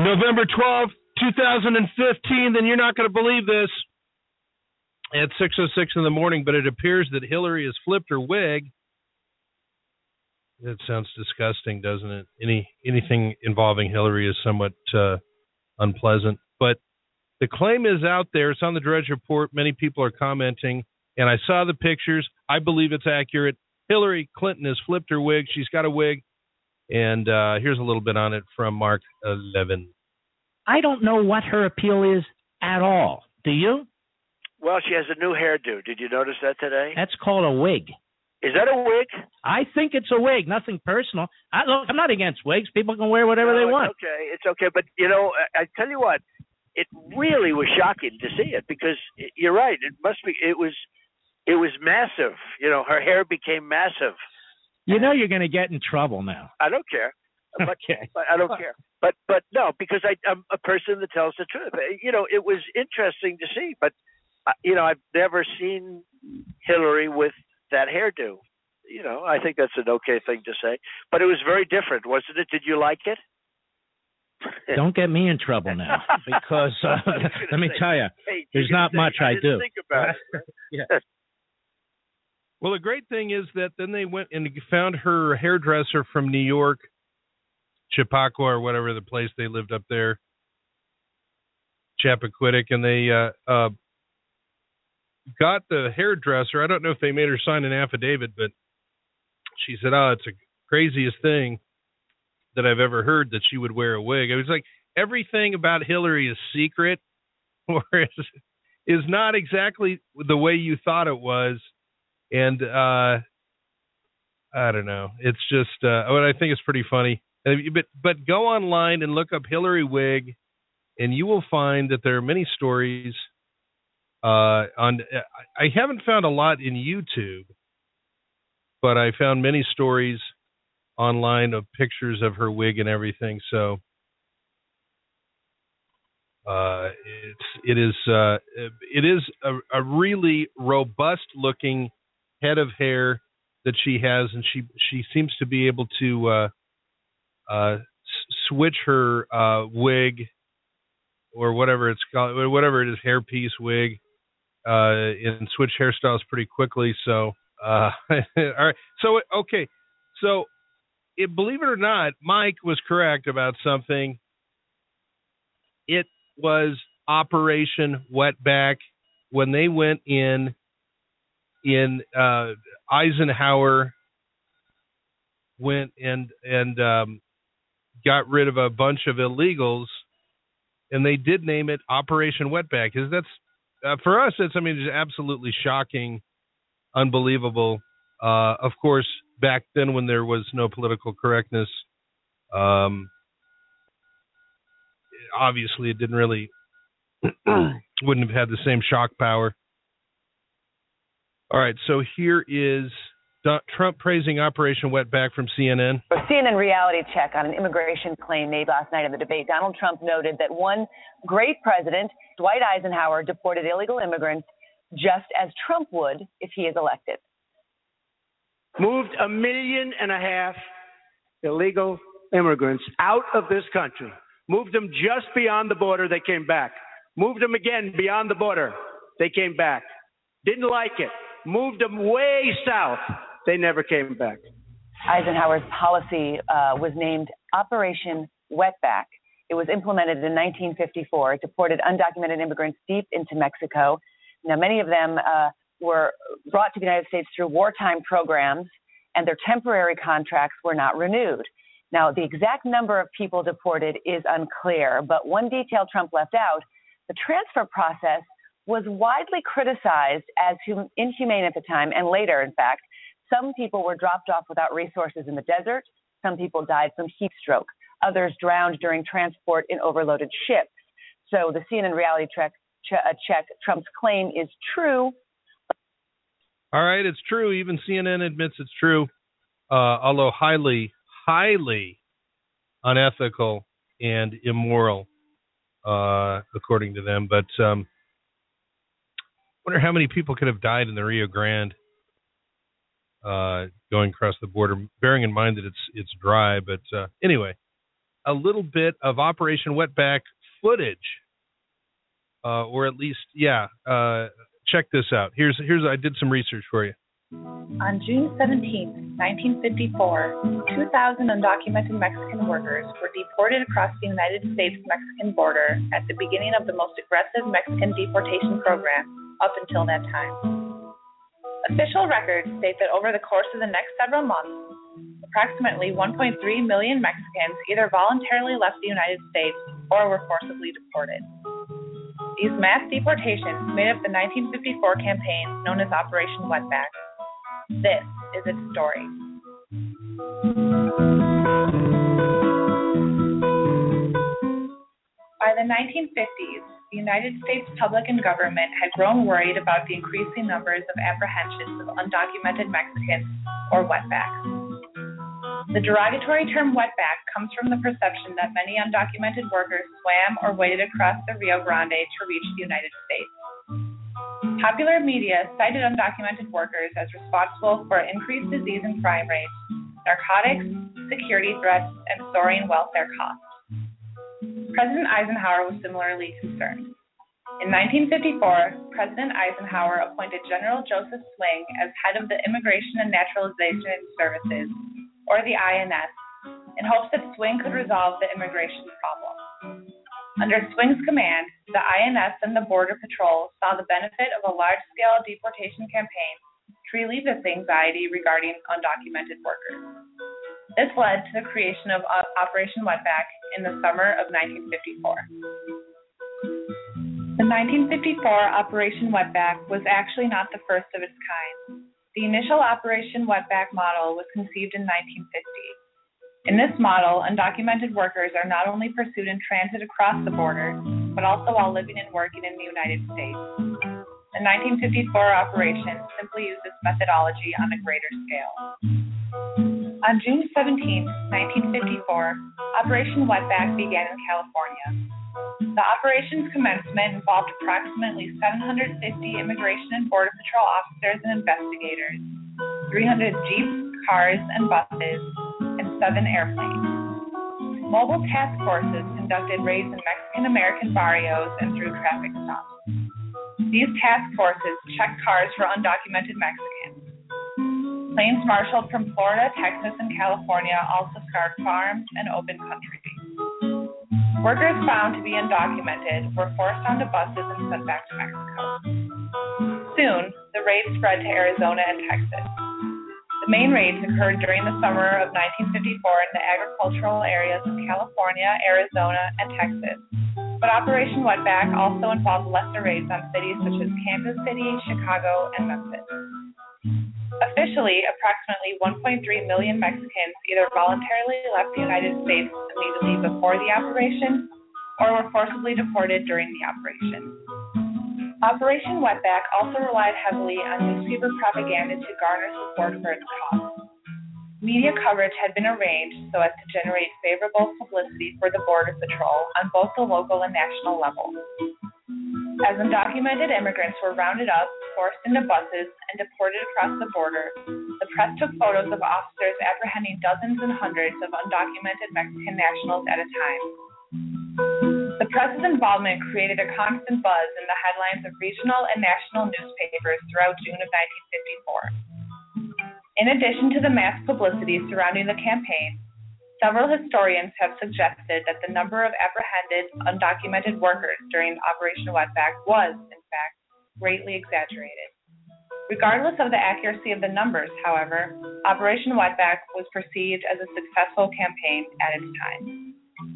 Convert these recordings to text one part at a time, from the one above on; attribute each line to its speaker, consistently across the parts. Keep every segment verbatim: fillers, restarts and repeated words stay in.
Speaker 1: November twelfth, twenty fifteen, then you're not going to believe this. At six oh six in the morning, but it appears that Hillary has flipped her wig. That sounds disgusting, doesn't it? Any Anything involving Hillary is somewhat uh, unpleasant. But the claim is out there. It's on the Drudge Report. Many people are commenting, and I saw the pictures. I believe it's accurate. Hillary Clinton has flipped her wig. She's got a wig. And uh, here's a little bit on it from Mark Levin.
Speaker 2: I don't know what her appeal is at all. Do you?
Speaker 3: Well, she has a new hairdo. Did you notice that today?
Speaker 2: That's called a wig.
Speaker 3: Is that a wig?
Speaker 2: I think it's a wig. Nothing personal. I, look, I'm not against wigs. People can wear whatever
Speaker 3: no,
Speaker 2: they
Speaker 3: it's
Speaker 2: want.
Speaker 3: Okay, it's okay. But, you know, I, I tell you what, it really was shocking to see it because it, you're right. It must be. It was it was massive. You know, her hair became massive.
Speaker 2: You know you're going to get in trouble now.
Speaker 3: I don't care. But,
Speaker 2: okay.
Speaker 3: But I don't care. But, but no, because I, I'm a person that tells the truth. You know, it was interesting to see, but you know, I've never seen Hillary with that hairdo. You know, I think that's an okay thing to say. But it was very different, wasn't it? Did you like it?
Speaker 2: Don't get me in trouble now, because uh, let me tell you,
Speaker 3: hey,
Speaker 2: there's not
Speaker 3: say,
Speaker 2: much
Speaker 3: I,
Speaker 2: I
Speaker 3: didn't
Speaker 2: do.
Speaker 3: Think about it.
Speaker 2: yeah.
Speaker 1: Well, the great thing is that then they went and found her hairdresser from New York, Chappaqua or whatever the place they lived up there, Chappaquiddick, and they uh, uh, got the hairdresser. I don't know if they made her sign an affidavit, but she said, oh, it's the craziest thing that I've ever heard that she would wear a wig. I was like, everything about Hillary is secret, or is, is not exactly the way you thought it was. And uh, I don't know. It's just, uh, what I think is pretty funny. But, but go online and look up Hillary wig, and you will find that there are many stories. Uh, on I haven't found a lot in YouTube, but I found many stories online of pictures of her wig and everything. So uh, it's it is uh, it is a, a really robust looking head of hair that she has, and she she seems to be able to uh, uh, s- switch her uh, wig or whatever it's called, whatever it is, hairpiece wig. Uh, and switch hairstyles pretty quickly. So, uh, all right. So, okay. So, it, believe it or not, Mike was correct about something. It was Operation Wetback when they went in, in, uh, Eisenhower went and, and, um, got rid of a bunch of illegals, and they did name it Operation Wetback. Because that's, Uh, for us, it's, I mean, it's absolutely shocking, unbelievable. Uh, of course, back then when there was no political correctness, um, obviously it didn't really, wouldn't have had the same shock power. All right, so here is Trump praising Operation Wetback from C N N.
Speaker 4: A C N N reality check on an immigration claim made last night in the debate. Donald Trump noted that one great president, Dwight Eisenhower, deported illegal immigrants just as Trump would if he is elected.
Speaker 5: Moved a million and a half illegal immigrants out of this country. Moved them just beyond the border, they came back. Moved them again beyond the border, they came back. Didn't like it. Moved them way south. They never came back.
Speaker 4: Eisenhower's policy uh, was named Operation Wetback. It was implemented in nineteen fifty-four. It deported undocumented immigrants deep into Mexico. Now, many of them uh, were brought to the United States through wartime programs, and their temporary contracts were not renewed. Now, the exact number of people deported is unclear, but one detail Trump left out, the transfer process was widely criticized as hum- inhumane at the time, and later, in fact. Some people were dropped off without resources in the desert. Some people died from heat stroke. Others drowned during transport in overloaded ships. So the C N N reality check, ch- check Trump's claim is true.
Speaker 1: All right, it's true. Even C N N admits it's true, uh, although highly, highly unethical and immoral, uh, according to them. But um, I wonder how many people could have died in the Rio Grande. Uh, going across the border, bearing in mind that it's it's dry, but uh, anyway, a little bit of Operation Wetback footage, uh, or at least, yeah. Uh, check this out. Here's here's I did some research for you.
Speaker 6: On June seventeenth, nineteen fifty-four, two thousand undocumented Mexican workers were deported across the United States-Mexican border at the beginning of the most aggressive Mexican deportation program up until that time. Official records state that over the course of the next several months, approximately one point three million Mexicans either voluntarily left the United States or were forcibly deported. These mass deportations made up the nineteen fifty-four campaign known as Operation Wetback. This is its story. By the nineteen fifties, the United States public and government had grown worried about the increasing numbers of apprehensions of undocumented Mexicans, or wetbacks. The derogatory term wetback comes from the perception that many undocumented workers swam or waded across the Rio Grande to reach the United States. Popular media cited undocumented workers as responsible for increased disease and crime rates, narcotics, security threats, and soaring welfare costs. President Eisenhower was similarly concerned. In nineteen fifty-four, President Eisenhower appointed General Joseph Swing as head of the Immigration and Naturalization Services, or the I N S, in hopes that Swing could resolve the immigration problem. Under Swing's command, the I N S and the Border Patrol saw the benefit of a large-scale deportation campaign to relieve this anxiety regarding undocumented workers. This led to the creation of Operation Wetback in the summer of nineteen fifty-four. The nineteen fifty-four Operation Wetback was actually not the first of its kind. The initial Operation Wetback model was conceived in nineteen fifty. In this model, undocumented workers are not only pursued in transit across the border, but also while living and working in the United States. The nineteen fifty-four operation simply used this methodology on a greater scale. On June seventeenth, nineteen fifty-four, Operation Wetback began in California. The operation's commencement involved approximately seven hundred fifty Immigration and Border Patrol officers and investigators, three hundred jeeps, cars, and buses, and seven airplanes. Mobile task forces conducted raids in Mexican-American barrios and through traffic stops. These task forces checked cars for undocumented Mexicans. Planes marshaled from Florida, Texas, and California also scoured farms and open country. Workers found to be undocumented were forced onto buses and sent back to Mexico. Soon, the raids spread to Arizona and Texas. The main raids occurred during the summer of nineteen fifty-four in the agricultural areas of California, Arizona, and Texas. But Operation Wetback also involved lesser raids on cities such as Kansas City, Chicago, and Memphis. Officially, approximately one point three million Mexicans either voluntarily left the United States immediately before the operation or were forcibly deported during the operation. Operation Wetback also relied heavily on newspaper propaganda to garner support for its cause. Media coverage had been arranged so as to generate favorable publicity for the Border Patrol on both the local and national level. As undocumented immigrants were rounded up, forced into buses, and deported across the border, the press took photos of officers apprehending dozens and hundreds of undocumented Mexican nationals at a time. The press's involvement created a constant buzz in the headlines of regional and national newspapers throughout June of nineteen fifty-four. In addition to the mass publicity surrounding the campaign, several historians have suggested that the number of apprehended undocumented workers during Operation Wetback was, in fact, greatly exaggerated. Regardless of the accuracy of the numbers, however, Operation Wetback was perceived as a successful campaign at its time.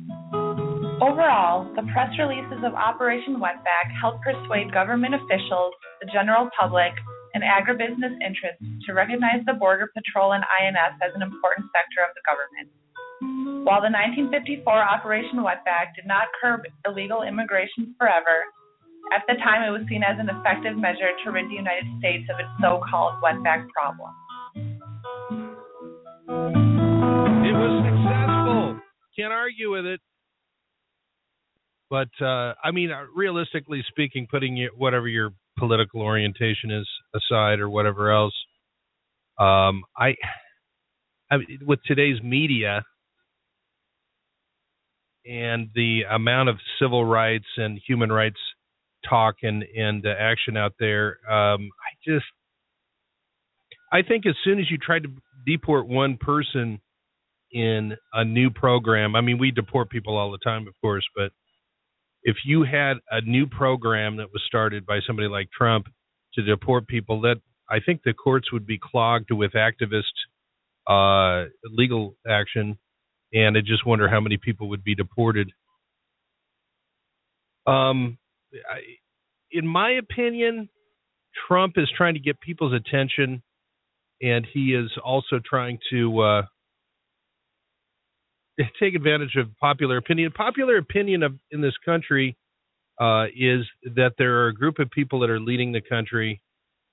Speaker 6: Overall, the press releases of Operation Wetback helped persuade government officials, the general public, and agribusiness interests to recognize the Border Patrol and I N S as an important sector of the government. While the nineteen fifty-four Operation Wetback did not curb illegal immigration forever, at the time it was seen as an effective measure to rid the United States of its so-called wetback problem.
Speaker 1: It was successful. Can't argue with it. But, uh, I mean, realistically speaking, putting your, whatever your political orientation is aside or whatever else, um, I, I with today's media, and the amount of civil rights and human rights talk and, and uh, action out there, um, I just, I think as soon as you try to deport one person in a new program, I mean, we deport people all the time, of course, but if you had a new program that was started by somebody like Trump to deport people, that I think the courts would be clogged with activist uh, legal action, and I just wonder how many people would be deported. Um, I, in my opinion, Trump is trying to get people's attention, and he is also trying to uh, take advantage of popular opinion. Popular opinion of in this country uh, is that there are a group of people that are leading the country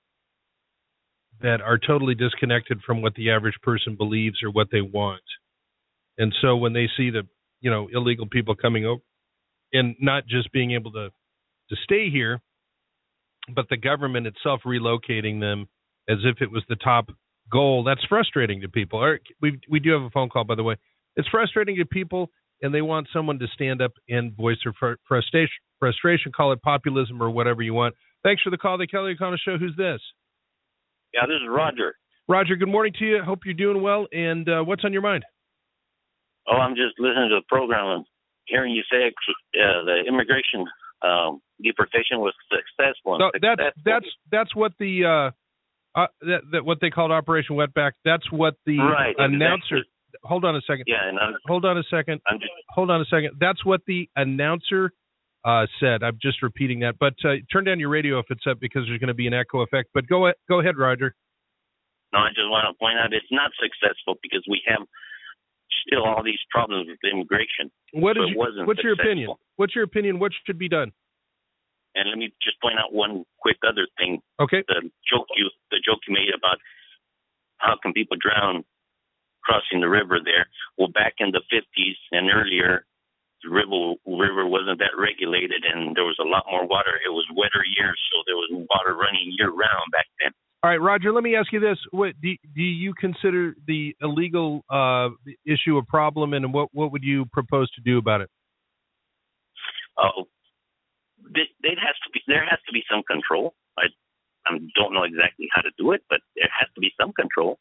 Speaker 1: that are totally disconnected from what the average person believes or what they want. And so when they see the, you know, illegal people coming over and not just being able to, to stay here, but the government itself relocating them as if it was the top goal, that's frustrating to people. All right, we we do have a phone call, by the way. It's frustrating to people, and they want someone to stand up and voice their fr- frustration, frustration, call it populism or whatever you want. Thanks for the call, the Kelly O'Connor Show. Who's this?
Speaker 7: Yeah, this is Roger.
Speaker 1: Roger, good morning to you. Hope you're doing well. And uh, what's on your mind?
Speaker 7: Oh, I'm just listening to the program and hearing you say uh, the immigration um, deportation was successful.
Speaker 1: No,
Speaker 7: successful.
Speaker 1: that's that's that's what the uh, uh, that, that what they called Operation Wetback. That's what the
Speaker 7: right,
Speaker 1: announcer.
Speaker 7: exactly.
Speaker 1: Hold on a second.
Speaker 7: Yeah, and I'm,
Speaker 1: hold on a second.
Speaker 7: I'm just,
Speaker 1: hold on a second. That's what the announcer uh, said. I'm just repeating that. But uh, turn down your radio if it's up because there's going to be an echo effect. But go go ahead, Roger.
Speaker 7: No, I just want to point out it's not successful because we have still all these problems with immigration.
Speaker 1: What
Speaker 7: so
Speaker 1: is your, what's
Speaker 7: successful.
Speaker 1: your opinion? What's your opinion? What should be done?
Speaker 7: And let me just point out one quick other thing.
Speaker 1: Okay.
Speaker 7: The joke you the joke you made about how can people drown crossing the river there. Well, back in the fifties and earlier, the river river wasn't that regulated, and there was a lot more water. It was wetter years, so there was water running year round back then.
Speaker 1: All right, Roger, let me ask you this. What do, do you consider the illegal uh, issue a problem, and what, what would you propose to do about it?
Speaker 7: Oh, there has to be there has to be some control. I, I don't know exactly how to do it, but there has to be some control.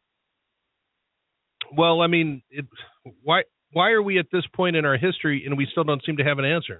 Speaker 1: Well, I mean, it, why why are we at this point in our history and we still don't seem to have an answer?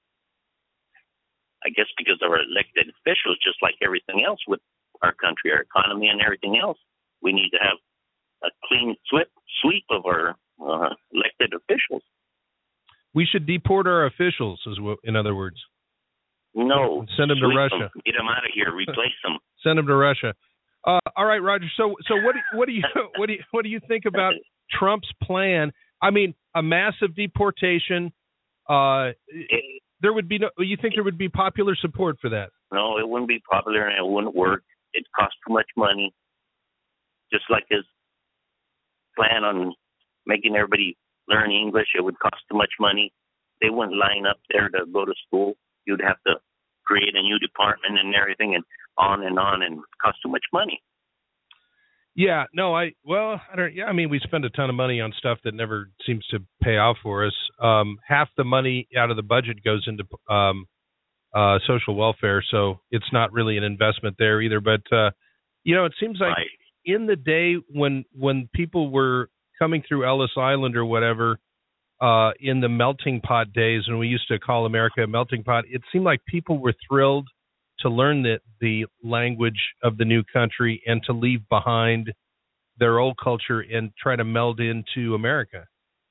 Speaker 7: I guess because our elected officials, just like everything else with our country, our economy, and everything else, we need to have a clean sweep sweep of our uh, elected officials.
Speaker 1: We should deport our officials, as well, in other words.
Speaker 7: No,
Speaker 1: send them to Russia.
Speaker 7: Them. Get them out of here. Replace them.
Speaker 1: Send them to Russia. Uh, all right, Roger. So, so what? Do, what do you what do you what do you think about Trump's plan? I mean, a massive deportation. Uh,
Speaker 7: it,
Speaker 1: there would be no. You think there would be popular support for that?
Speaker 7: No, it wouldn't be popular, and it wouldn't work. It costs too much money. Just like his plan on making everybody learn English, it would cost too much money. They wouldn't line up there to go to school. You'd have to create a new department and everything, and on and on, and cost too much money.
Speaker 1: Yeah, no, I well, I don't. Yeah, I mean, we spend a ton of money on stuff that never seems to pay off for us. Um, half the money out of the budget goes into um, uh, social welfare, so it's not really an investment there either. But uh, you know, it seems like
Speaker 7: right.
Speaker 1: in the day when when people were coming through Ellis Island or whatever, uh, in the melting pot days when we used to call America a melting pot, it seemed like people were thrilled to learn the, the language of the new country and to leave behind their old culture and try to meld into America.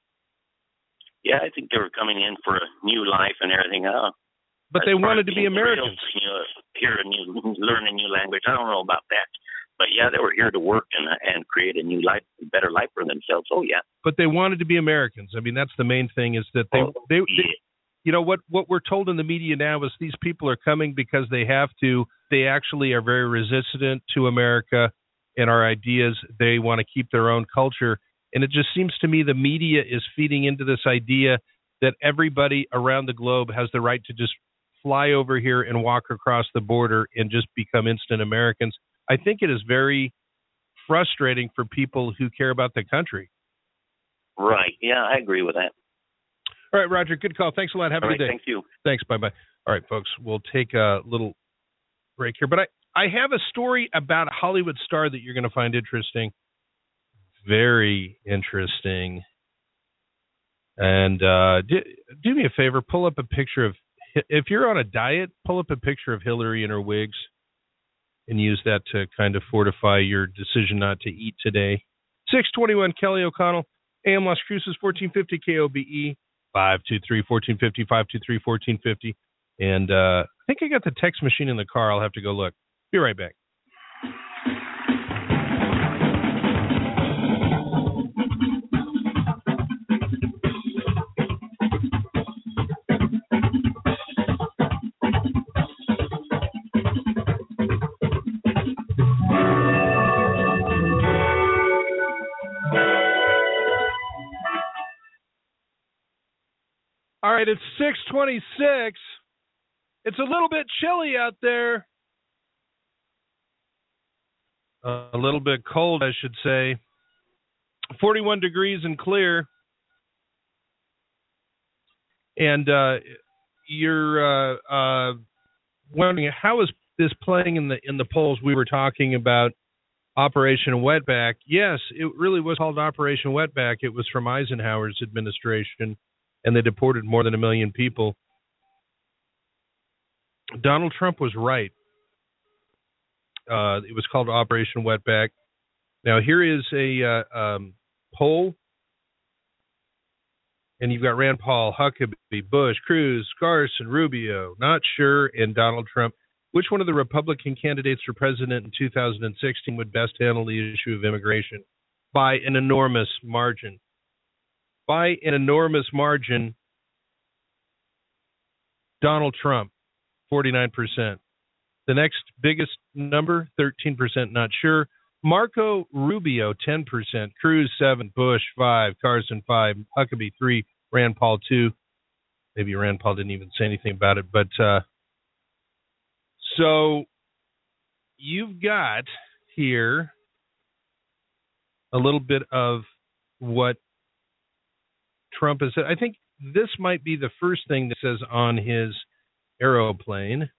Speaker 7: Yeah, I think they were coming in for a new life and everything. Uh,
Speaker 1: but they wanted to be Americans.
Speaker 7: You know, hear a new, learn a new language. I don't know about that. But yeah, they were here to work and and create a new life, a better life for themselves. Oh, yeah.
Speaker 1: But they wanted to be Americans. I mean, that's the main thing is that they,
Speaker 7: oh,
Speaker 1: they,
Speaker 7: yeah.
Speaker 1: they you know, what, what we're told in the media now is these people are coming because they have to. They actually are very resistant to America and our ideas. They want to keep their own culture. And it just seems to me the media is feeding into this idea that everybody around the globe has the right to just fly over here and walk across the border and just become instant Americans. I think it is very frustrating for people who care about the country.
Speaker 7: Right. Yeah, I agree with that.
Speaker 1: All right, Roger, good call. Thanks a lot. Have a
Speaker 7: All
Speaker 1: good
Speaker 7: right,
Speaker 1: day.
Speaker 7: thank you.
Speaker 1: Thanks. Bye-bye. All right, folks, we'll take a little break here. But I, I have a story about a Hollywood star that you're going to find interesting. Very interesting. And uh, do, do me a favor, pull up a picture of, if you're on a diet, pull up a picture of Hillary in her wigs and use that to kind of fortify your decision not to eat today. six twenty-one Kelly O'Connell, A M Las Cruces, fourteen fifty K O B E, five two three, one four five zero, five two three, one four five zero. And uh, I think I got the text machine in the car. I'll have to go look. Be right back. All right, it's six twenty-six. It's a little bit chilly out there. Uh, a little bit cold, I should say. forty-one degrees and clear. And uh, you're uh, uh, wondering, how is this playing in the in the polls? We were talking about Operation Wetback. Yes, it really was called Operation Wetback. It was from Eisenhower's administration, and they deported more than a million people. Donald Trump was right. Uh, it was called Operation Wetback. Now, here is a uh, um, poll, and you've got Rand Paul, Huckabee, Bush, Cruz, Carson, Rubio, not sure, and Donald Trump. Which one of the Republican candidates for president in two thousand sixteen would best handle the issue of immigration? By an enormous margin. By an enormous margin, Donald Trump, forty-nine percent. The next biggest number, thirteen percent, not sure. Marco Rubio, ten percent. Cruz, seven. Bush, five. Carson, five. Huckabee, three. Rand Paul, two. Maybe Rand Paul didn't even say anything about it. But uh, so you've got here a little bit of what Trump has said. I think this might be the first thing that says on his aeroplane,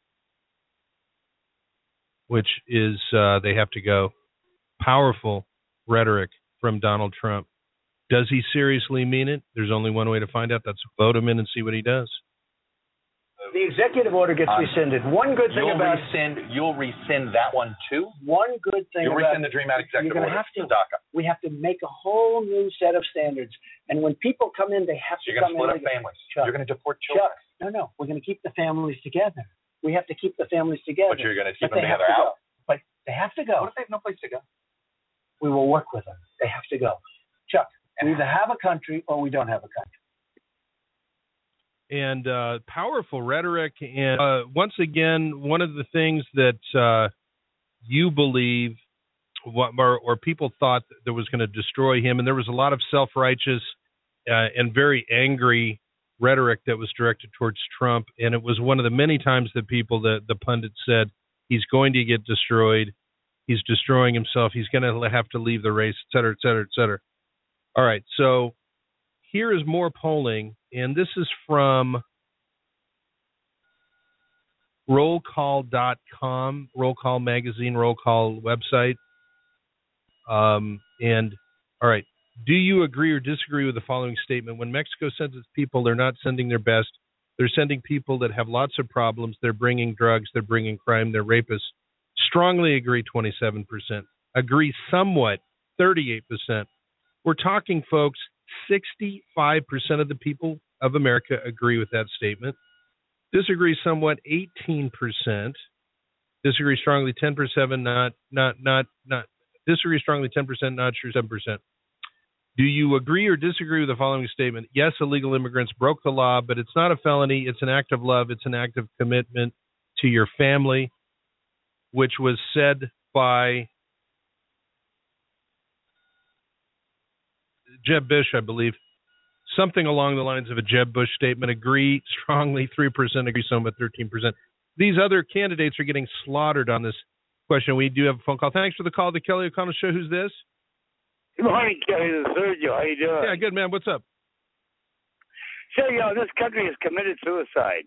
Speaker 1: which is uh, they have to go. Powerful rhetoric from Donald Trump. Does he seriously mean it? There's only one way to find out. That's vote him in and see what he does.
Speaker 8: The executive order gets
Speaker 9: Uh,
Speaker 8: rescinded. One good thing
Speaker 9: You'll
Speaker 8: about
Speaker 9: rescind. You'll rescind that one too.
Speaker 8: one good thing
Speaker 9: You'll
Speaker 8: about
Speaker 9: rescind the Dream Act executive
Speaker 8: you're going
Speaker 9: order.
Speaker 8: to have to.
Speaker 9: the DACA.
Speaker 8: We have to make a whole new set of standards. And when people come in, they have
Speaker 9: So
Speaker 8: to
Speaker 9: you're going
Speaker 8: come
Speaker 9: to
Speaker 8: in.
Speaker 9: split up families.
Speaker 8: Chuck,
Speaker 9: You're going to deport children.
Speaker 8: Chuck, no, no, we're going to keep the families together. We have to keep the families together.
Speaker 9: But you're going to keep
Speaker 8: But
Speaker 9: them
Speaker 8: they have
Speaker 9: together
Speaker 8: to go.
Speaker 9: out.
Speaker 8: But they have to go.
Speaker 9: What if they have no place to go?
Speaker 8: We will work with them. They have to go. Chuck, we either have a country or we don't have a country.
Speaker 1: And uh, powerful rhetoric. And uh, once again, one of the things that uh, you believe what, or, or people thought that was going to destroy him, and there was a lot of self-righteous uh, and very angry rhetoric that was directed towards Trump. And it was one of the many times that people, the, the pundits said, he's going to get destroyed. He's destroying himself. He's going to have to leave the race, et cetera, et cetera, et cetera. All right, so here is more polling, and this is from roll call dot com, Roll Call magazine, Roll Call website. Um, and, all right, do you agree or disagree with the following statement? When Mexico sends its people, they're not sending their best. They're sending people that have lots of problems. They're bringing drugs. They're bringing crime. They're rapists. Strongly agree, twenty-seven percent. Agree somewhat, thirty-eight percent. We're talking, folks, sixty-five percent of the people of America agree with that statement. Disagree somewhat, eighteen percent. Disagree strongly, ten percent. Not, not, not, not. Disagree strongly, ten percent. Not sure, seven percent. Do you agree or disagree with the following statement? Yes, illegal immigrants broke the law, but it's not a felony. It's an act of love. It's an act of commitment to your family, which was said by Jeb Bush, I believe. Something along the lines of a Jeb Bush statement. Agree strongly, three percent. Agree somewhat, thirteen percent. These other candidates are getting slaughtered on this question. We do have a phone call. Thanks for the call to the Kelly O'Connell Show. Who's this?
Speaker 10: Good morning, Kelly. This is Sergio. How you doing?
Speaker 1: Yeah, good, man. What's up?
Speaker 10: say, you know, this country has committed suicide.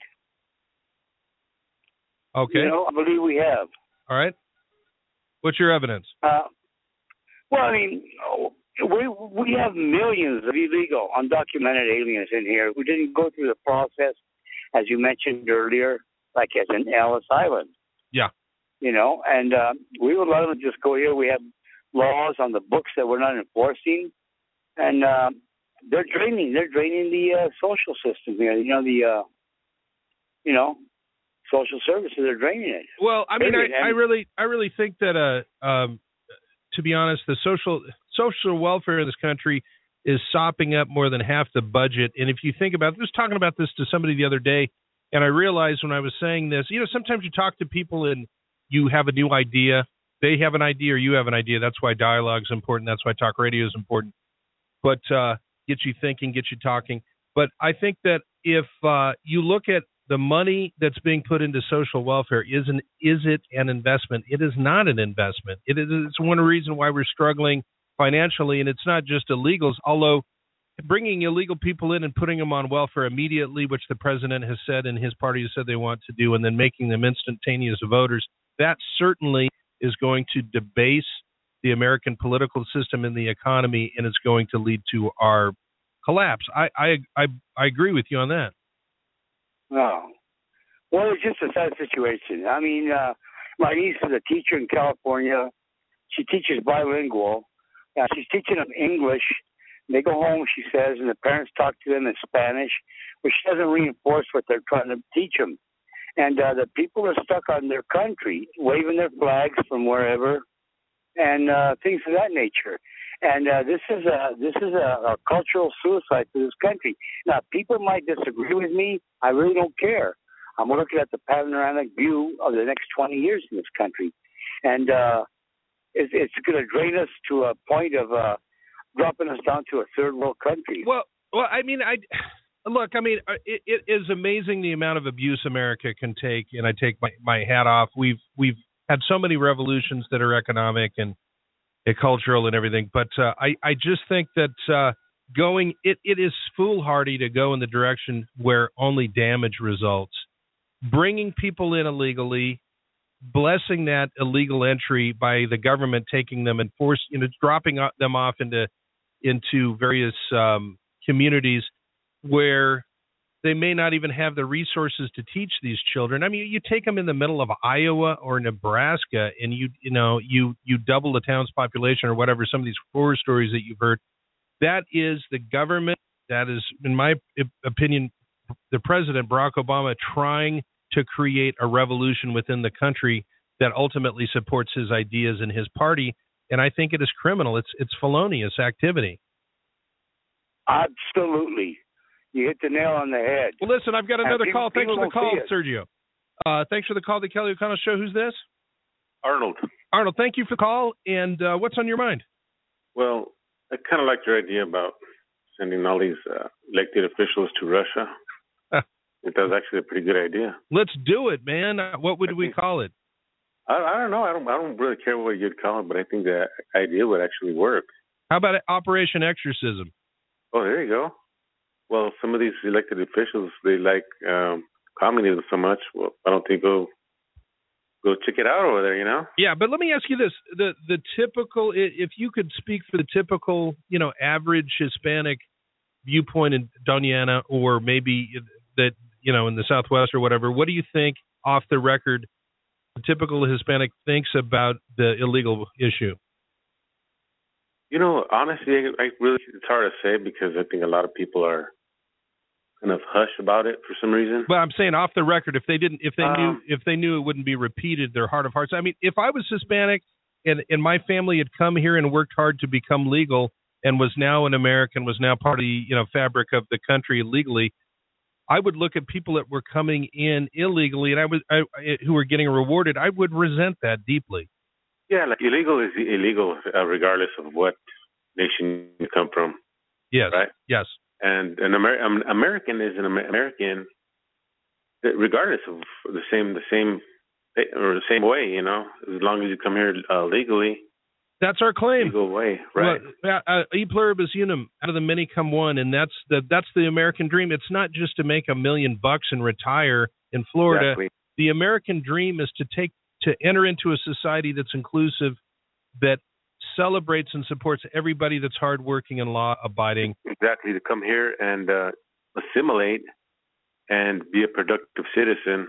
Speaker 1: Okay.
Speaker 10: You know, I believe we have.
Speaker 1: All right. What's your evidence?
Speaker 10: Uh, well, I mean, we we have millions of illegal, undocumented aliens in here who didn't go through the process, as you mentioned earlier, like as in Ellis Island.
Speaker 1: Yeah.
Speaker 10: You know, and uh, we would let them just go here. We have laws on the books that we're not enforcing, and uh, they're draining. They're draining the uh, social system here. You know, the uh, you know, social services are draining it.
Speaker 1: Well, I mean, I, I really, I really think that, uh, um, to be honest, the social social welfare in this country is sopping up more than half the budget. And if you think about, I was talking about this to somebody the other day, and I realized when I was saying this, you know, sometimes you talk to people and you have a new idea, they have an idea, or you have an idea. That's why dialogue is important. That's why talk radio is important. But uh, get you thinking, get you talking. But I think that if uh, you look at the money that's being put into social welfare, is an, is it an investment? It is not an investment. It is it's one reason why we're struggling financially, and it's not just illegals, although bringing illegal people in and putting them on welfare immediately, which the president has said and his party has said they want to do, and then making them instantaneous voters, that certainly is going to debase the American political system and the economy, and it's going to lead to our collapse. I I I, I agree with you on that.
Speaker 10: No. Well, it's just a sad situation. I mean, uh, my niece is a teacher in California. She teaches bilingual. Uh, she's teaching them English. They go home, she says, and the parents talk to them in Spanish, but she doesn't reinforce what they're trying to teach them. And uh, the people are stuck on their country, waving their flags from wherever, and uh, things of that nature. And uh, this is a this is a, a cultural suicide for this country. Now, people might disagree with me. I really don't care. I'm looking at the panoramic view of the next twenty years in this country, and uh, it's, it's going to drain us to a point of uh, dropping us down to a third world country.
Speaker 1: Well, well, I mean, I look. I mean, it, it is amazing the amount of abuse America can take, and I take my, my hat off. We've we've had so many revolutions that are economic and cultural and everything, but uh, I, I just think that uh, going it, it is foolhardy to go in the direction where only damage results. Bringing people in illegally, blessing that illegal entry by the government, taking them and force, you know, dropping them off into into various um, communities where they may not even have the resources to teach these children. I mean, you take them in the middle of Iowa or Nebraska, and you you know you you double the town's population or whatever. Some of these horror stories that you've heard. That is the government. That is, in my opinion, the president Barack Obama trying to create a revolution within the country that ultimately supports his ideas and his party. And I think it is criminal. It's it's felonious activity.
Speaker 10: Absolutely. You hit the nail on the head.
Speaker 1: Well, listen, I've got another
Speaker 10: people,
Speaker 1: call. Thanks for the call, Sergio. Uh, thanks for the call to Kelly O'Connell Show. Who's this?
Speaker 11: Arnold.
Speaker 1: Arnold, thank you for the call. And uh, what's on your mind?
Speaker 11: Well, I kind of like your idea about sending all these uh, elected officials to Russia. I think that was actually a pretty good idea.
Speaker 1: Let's do it, man. Uh, what would I we think, call it?
Speaker 11: I, I don't know. I don't. I don't really care what you'd call it, but I think the idea would actually work.
Speaker 1: How about Operation Exorcism?
Speaker 11: Oh, there you go. Well, some of these elected officials, they like um, communism so much. Well, I don't think they'll go check it out over there, you know?
Speaker 1: Yeah, but let me ask you this. The the typical, if you could speak for the typical, you know, average Hispanic viewpoint in Doña Ana, or maybe that, you know, in the Southwest or whatever, what do you think, off the record, the typical Hispanic thinks about the illegal issue?
Speaker 11: You know, honestly, I, I really, it's hard to say because I think a lot of people are kind of hush about it for some reason.
Speaker 1: But I'm saying off the record, if they didn't, if they
Speaker 11: um,
Speaker 1: knew, if they knew it wouldn't be repeated, their heart of hearts. I mean, if I was Hispanic and and my family had come here and worked hard to become legal and was now an American, was now part of the, you know, fabric of the country legally, I would look at people that were coming in illegally and I was I, who were getting rewarded. I would resent that deeply.
Speaker 11: Yeah, like illegal is illegal uh, regardless of what nation you come from.
Speaker 1: Yes.
Speaker 11: Right?
Speaker 1: Yes.
Speaker 11: And an Amer- um, American is an American regardless of the same the same or the same way, you know, as long as you come here uh, legally.
Speaker 1: That's our claim.
Speaker 11: Legal way, right?
Speaker 1: Well, uh, e pluribus unum, out of the many come one, and that's the that's the American dream. It's not just to make a million bucks and retire in Florida.
Speaker 11: Exactly.
Speaker 1: The American dream is to take to enter into a society that's inclusive, that celebrates and supports everybody that's hardworking and law-abiding.
Speaker 11: Exactly, to come here and uh, assimilate and be a productive citizen.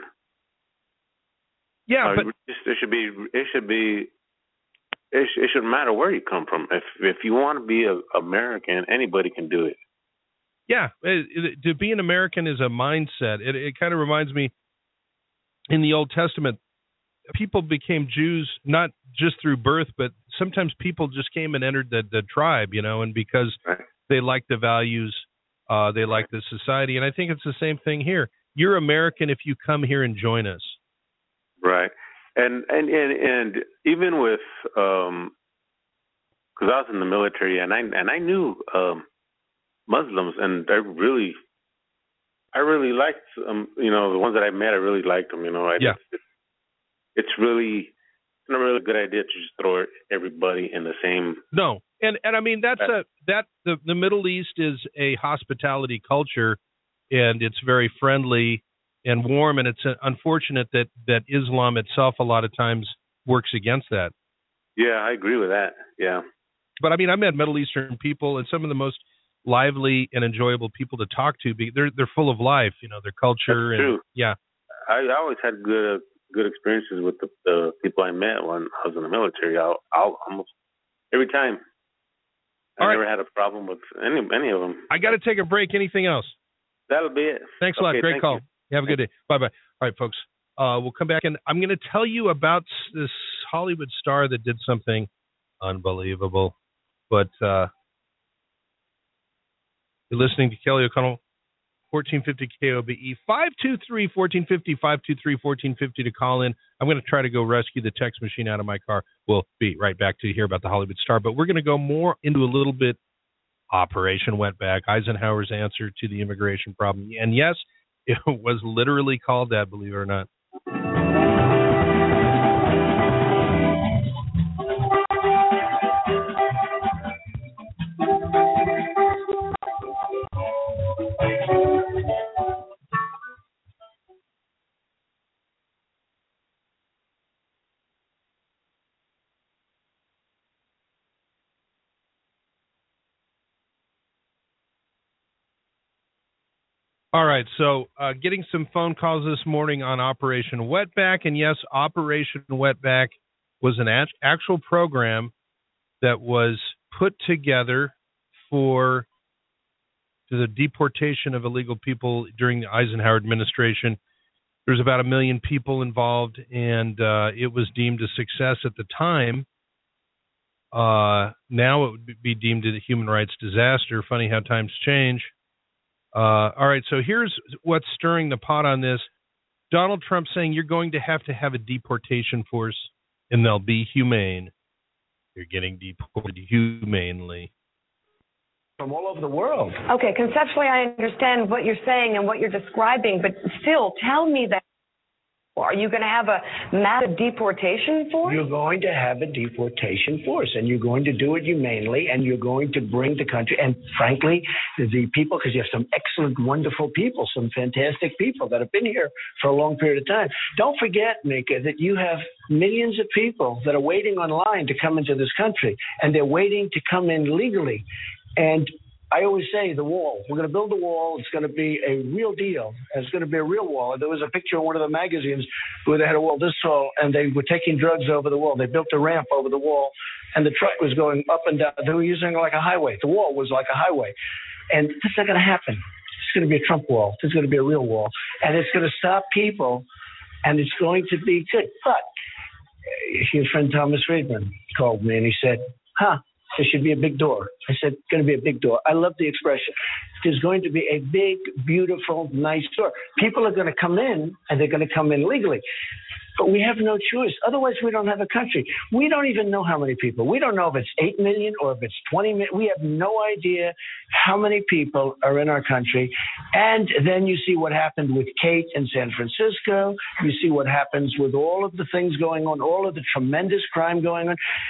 Speaker 1: Yeah,
Speaker 11: uh,
Speaker 1: but
Speaker 11: it should be it should be it, sh- it shouldn't matter where you come from. If if you want to be an American, anybody can do it.
Speaker 1: Yeah, it, it, to be an American is a mindset. It, it kind of reminds me, in the Old Testament, people became Jews not just through birth, but sometimes people just came and entered the, the tribe, you know, and because
Speaker 11: right.
Speaker 1: they like the values, uh, they like the society. And I think it's the same thing here. You're American if you come here and join us.
Speaker 11: Right. And and, and, and even with, um, because I was in the military and I, and I knew um, Muslims, and I really, I really liked, um, you know, the ones that I met, I really liked them, you know. I,
Speaker 1: yeah.
Speaker 11: It's, it's really not really a good idea to just throw everybody in the same.
Speaker 1: No. And and I mean, that's a, that the, the Middle East is a hospitality culture, and it's very friendly and warm, and it's unfortunate that, that Islam itself a lot of times works against that.
Speaker 11: Yeah, I agree with that. Yeah.
Speaker 1: But I mean, I met Middle Eastern people, and some of the most lively and enjoyable people to talk to. They're they're full of life, you know, their culture.
Speaker 11: That's
Speaker 1: and
Speaker 11: true.
Speaker 1: Yeah.
Speaker 11: I always had good good experiences with the, the people I met when I was in the military. I'll, I'll almost every time. I
Speaker 1: All
Speaker 11: never
Speaker 1: right.
Speaker 11: had a problem with any any of them.
Speaker 1: I got to take a break. Anything else?
Speaker 11: That'll be it.
Speaker 1: Thanks a lot.
Speaker 11: Okay,
Speaker 1: Great
Speaker 11: thank
Speaker 1: call.
Speaker 11: You.
Speaker 1: You have a good day. Bye-bye. All right, folks. Uh, we'll come back, and I'm going to tell you about this Hollywood star that did something unbelievable. But uh, you're listening to Kelly O'Connell, fourteen fifty K O B E, five two three, one four five zero, five two three, one four five zero to call in. I'm going to try to go rescue the text machine out of my car. We'll be right back to hear about the Hollywood star, but we're going to go more into a little bit Operation Wetback, Eisenhower's answer to the immigration problem. And yes, it was literally called that, believe it or not. All right, so uh, getting some phone calls this morning on Operation Wetback. And yes, Operation Wetback was an act- actual program that was put together for the deportation of illegal people during the Eisenhower administration. There's about a million people involved, and uh, it was deemed a success at the time. Uh, now it would be deemed a human rights disaster. Funny how times change. Uh, all right, so here's what's stirring the pot on this. Donald Trump saying you're going to have to have a deportation force, and they'll be humane. You're getting deported humanely.
Speaker 8: From all over the world.
Speaker 12: Okay, conceptually I understand what you're saying and what you're describing, but still, tell me that. Are you going to have a massive deportation force?
Speaker 8: You're going to have a deportation force, and you're going to do it humanely, and you're going to bring the country, and frankly, the people, because you have some excellent, wonderful people, some fantastic people that have been here for a long period of time. Don't forget, Mika, that you have millions of people that are waiting online to come into this country, and they're waiting to come in legally. And I always say the wall. We're going to build a wall. It's going to be a real deal. It's going to be a real wall. There was a picture in one of the magazines where they had a wall this tall, and they were taking drugs over the wall. They built a ramp over the wall, and the truck was going up and down. They were using it like a highway. The wall was like a highway. And that's not going to happen. It's going to be a Trump wall. It's going to be a real wall. And it's going to stop people, and it's going to be good. But your friend Thomas Friedman called me, and he said, huh, there should be a big door. I said, it's going to be a big door. I love the expression. There's going to be a big, beautiful, nice door. People are going to come in, and they're going to come in legally. But we have no choice. Otherwise, we don't have a country. We don't even know how many people. We don't know if it's eight million or if it's twenty million. We have no idea how many people are in our country. And then you see what happened with Kate in San Francisco. You see what happens with all of the things going on, all of the tremendous crime going on.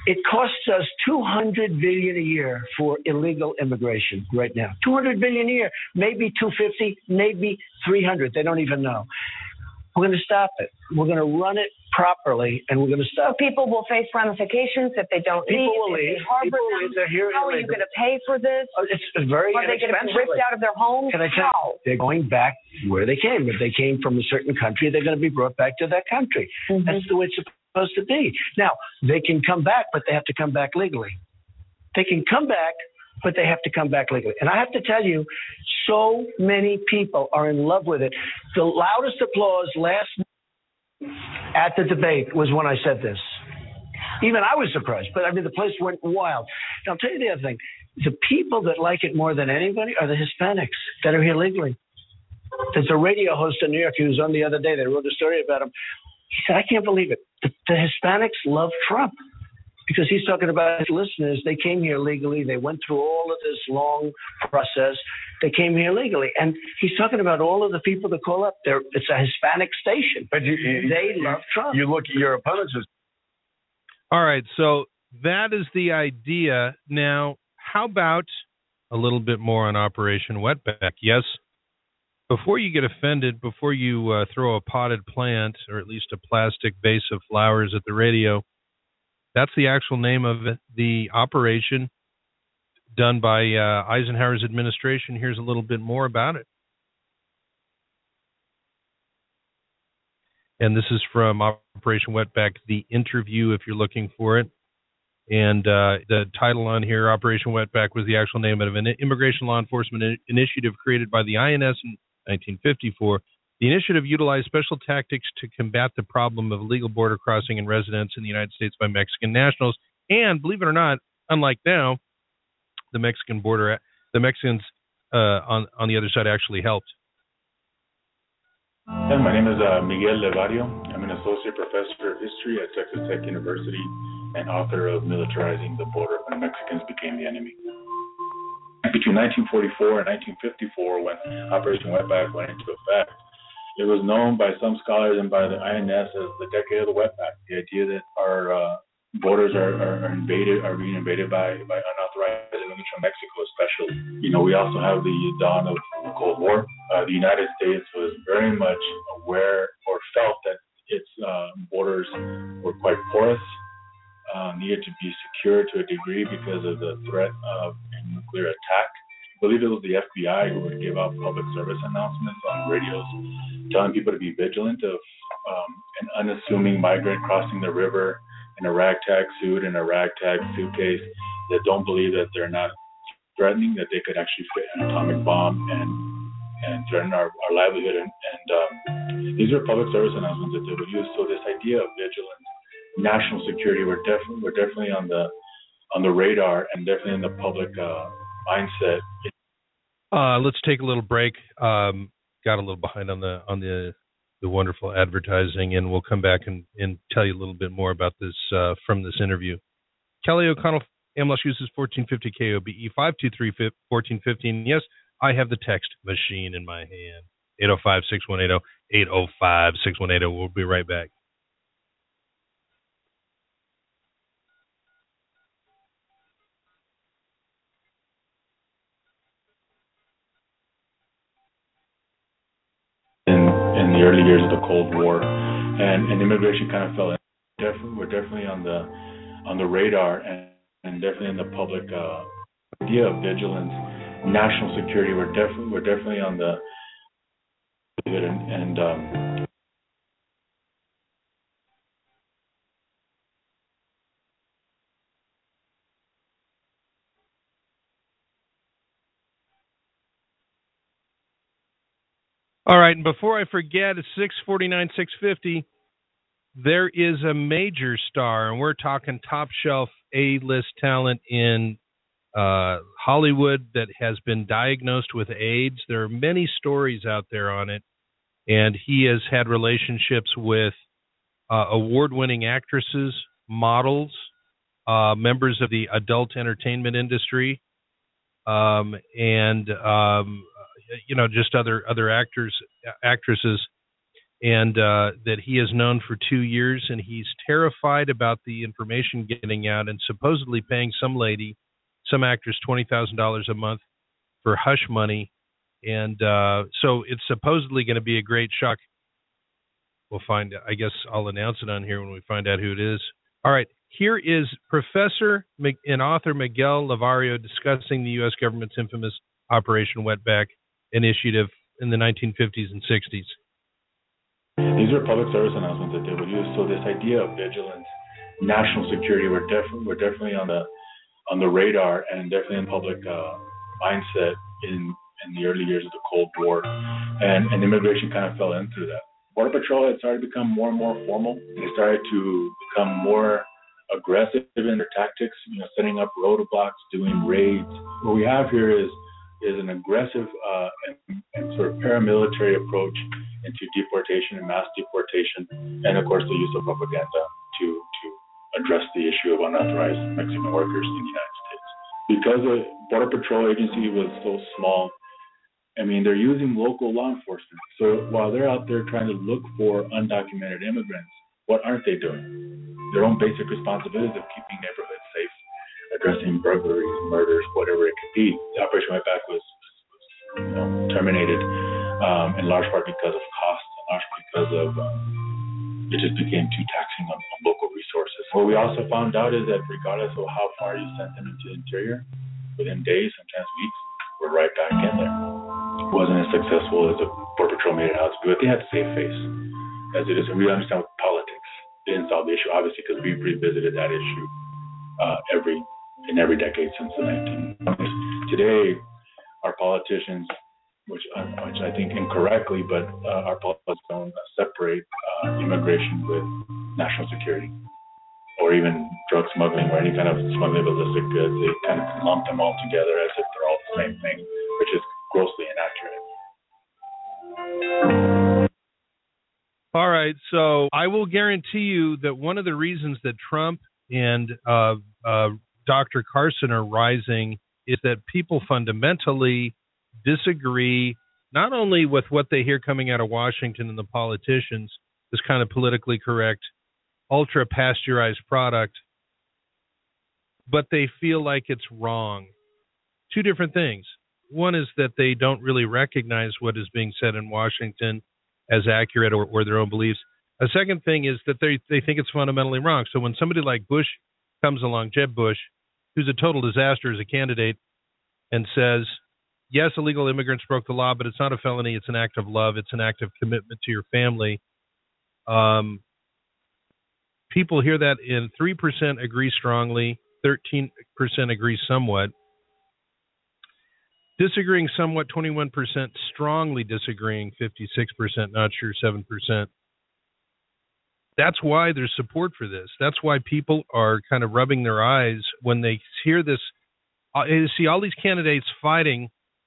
Speaker 8: It costs us two hundred billion dollars a year for illegal immigration right now. two hundred billion dollars a year, maybe two hundred fifty, maybe three hundred. They don't even know. We're going to stop it. We're going to run it properly, and we're going to stop.
Speaker 12: So people will face ramifications if they don't
Speaker 8: People
Speaker 12: leave.
Speaker 8: will
Speaker 12: if
Speaker 8: leave.
Speaker 12: They harbor
Speaker 8: People will
Speaker 12: them.
Speaker 8: leave. They're here
Speaker 12: How are you
Speaker 8: illegally.
Speaker 12: going to pay for this?
Speaker 8: Oh, It's very
Speaker 12: Are they going to be
Speaker 8: inexpensive.
Speaker 12: ripped out of their homes?
Speaker 8: Can I tell
Speaker 12: How?
Speaker 8: you, they're going back where they came. If they came from a certain country, they're going to be brought back to that country.
Speaker 12: Mm-hmm.
Speaker 8: That's the way it's supposed to be. Now, they can come back, but they have to come back legally. They can come back, but they have to come back legally. And I have to tell you, so many people are in love with it. The loudest applause last at the debate was when I said this. Even I was surprised, but I mean, the place went wild. And I'll tell you the other thing. The people that like it more than anybody are the Hispanics that are here legally. There's a radio host in New York who was on the other day. They wrote a story about him. He said, I can't believe it. The, the Hispanics love Trump because he's talking about his listeners. They came here legally. They went through all of this long process. They came here legally. And he's talking about all of the people that call up. They're, it's a Hispanic station.
Speaker 13: But you, you,
Speaker 8: they
Speaker 13: you,
Speaker 8: love Trump.
Speaker 13: You look at your opponents as
Speaker 1: All right, so that is the idea. Now, how about a little bit more on Operation Wetback? Yes, before you get offended, before you uh, throw a potted plant or at least a plastic vase of flowers at the radio, that's the actual name of it, the operation done by uh, Eisenhower's administration. Here's a little bit more about it. And this is from Operation Wetback, the interview, if you're looking for it. And uh, the title on here, Operation Wetback, was the actual name of an immigration law enforcement initiative created by the I N S in nineteen fifty-four. The initiative utilized special tactics to combat the problem of illegal border crossing and residence in the United States by Mexican nationals. And believe it or not, unlike now, the Mexican border, the Mexicans uh, on on the other side actually helped.
Speaker 14: Hey, my name is uh, Miguel Levario. I'm an associate professor of history at Texas Tech University and author of Militarizing the Border When Mexicans Became the Enemy. Between nineteen forty-four and nineteen fifty-four, when Operation Wetback went into effect, it was known by some scholars and by the I N S as the decade of the wetback. The idea that our uh, borders are, are, are invaded, are being invaded by, by unauthorized immigrants from Mexico, especially. You know, we also have the dawn of the Cold War. Uh, the United States was very much aware or felt that its uh, borders were quite porous, uh, needed to be secured to a degree because of the threat of a nuclear attack. I believe it was the F B I who would give out public service announcements on radios, telling people to be vigilant of um, an unassuming migrant crossing the river in a ragtag suit and a ragtag suitcase, that don't believe that they're not threatening, that they could actually fit an atomic bomb and and threaten our, our livelihood. And, and um, these are public service announcements that they would use. So this idea of vigilance, national security, we're definitely we're definitely on the on the radar and definitely in the public uh, mindset.
Speaker 1: Uh, let's take a little break. Um, got a little behind on the on the the wonderful advertising, and we'll come back and, and tell you a little bit more about this uh, from this interview. Kelly O'Connell, Massachusetts, fourteen fifty K O B E, five two three, one four one five. Yes, I have the text machine in my hand. eight oh five, six one eight oh, eight oh five, six one eight oh. We'll be right back.
Speaker 14: In the early years of the Cold War, and, and immigration kind of fell in. Definitely, we're definitely on the on the radar and, and definitely in the public uh, idea of vigilance, national security. We're definitely we're definitely on the and, and um,
Speaker 1: All right, and before I forget, it's six forty-nine, six fifty. There is a major star, and we're talking top-shelf A-list talent in uh, Hollywood that has been diagnosed with AIDS. There are many stories out there on it, and he has had relationships with uh, award-winning actresses, models, uh, members of the adult entertainment industry, um, and um, you know, just other other actors, actresses. and uh, that he has known for two years, and he's terrified about the information getting out and supposedly paying some lady, some actress, twenty thousand dollars a month for hush money. And uh, so it's supposedly going to be a great shock. We'll find, I guess I'll announce it on here when we find out who it is. All right, here is Professor and author Miguel Lavario discussing the U S government's infamous Operation Wetback initiative in the nineteen fifties and sixties.
Speaker 14: These are public service announcements that they would use. So this idea of vigilance, national security, we're definitely we're definitely on the on the radar and definitely in public uh, mindset in in the early years of the Cold War, and and immigration kind of fell into that. Border Patrol had started to become more and more formal. They started to become more aggressive in their tactics, you know, setting up roadblocks, doing raids. What we have here is is an aggressive uh, and, and sort of paramilitary approach into deportation and mass deportation, and of course the use of propaganda to to address the issue of unauthorized Mexican workers in the United States. Because the Border Patrol agency was so small, I mean, they're using local law enforcement. So while they're out there trying to look for undocumented immigrants, what aren't they doing? Their own basic responsibilities of keeping neighborhoods safe, addressing burglaries, murders, whatever it could be. The Operation Wetback was, was you know, terminated um, in large part because of cost, in large part because of um, it just became too taxing on, on local resources. What we also found out is that regardless of how far you sent them into the interior, within days, sometimes weeks, we're right back in there. It wasn't as successful as the Border Patrol made it out to be, but they had to save face. As it is, and we understand with politics, they didn't solve the issue, obviously, because we've revisited that issue uh, every in every decade since the nineteen twenties. Today, our politicians, which, uh, which I think incorrectly, but uh, our politicians don't separate uh, immigration with national security or even drug smuggling or any kind of smuggling of illicit goods. They kind of lump them all together as if they're all the same thing, which is grossly inaccurate.
Speaker 1: All right, so I will guarantee you that one of the reasons that Trump and uh, uh, Doctor Carson are rising is that people fundamentally disagree not only with what they hear coming out of Washington and the politicians, this kind of politically correct, ultra-pasteurized product, but they feel like it's wrong. Two different things. One is that they don't really recognize what is being said in Washington as accurate or, or their own beliefs. A second thing is that they they think it's fundamentally wrong. So when somebody like Bush comes along, Jeb Bush, who's a total disaster as a candidate, and says, yes, illegal immigrants broke the law, but it's not a felony. It's an act of love. It's an act of commitment to your family. Um, people hear that and three percent agree strongly, thirteen percent agree somewhat. Disagreeing somewhat, twenty-one percent. Strongly disagreeing, fifty-six percent. Not sure, seven percent. That's why there's support for this. That's why people are kind of rubbing their eyes when they hear this. Uh, you see all these candidates fighting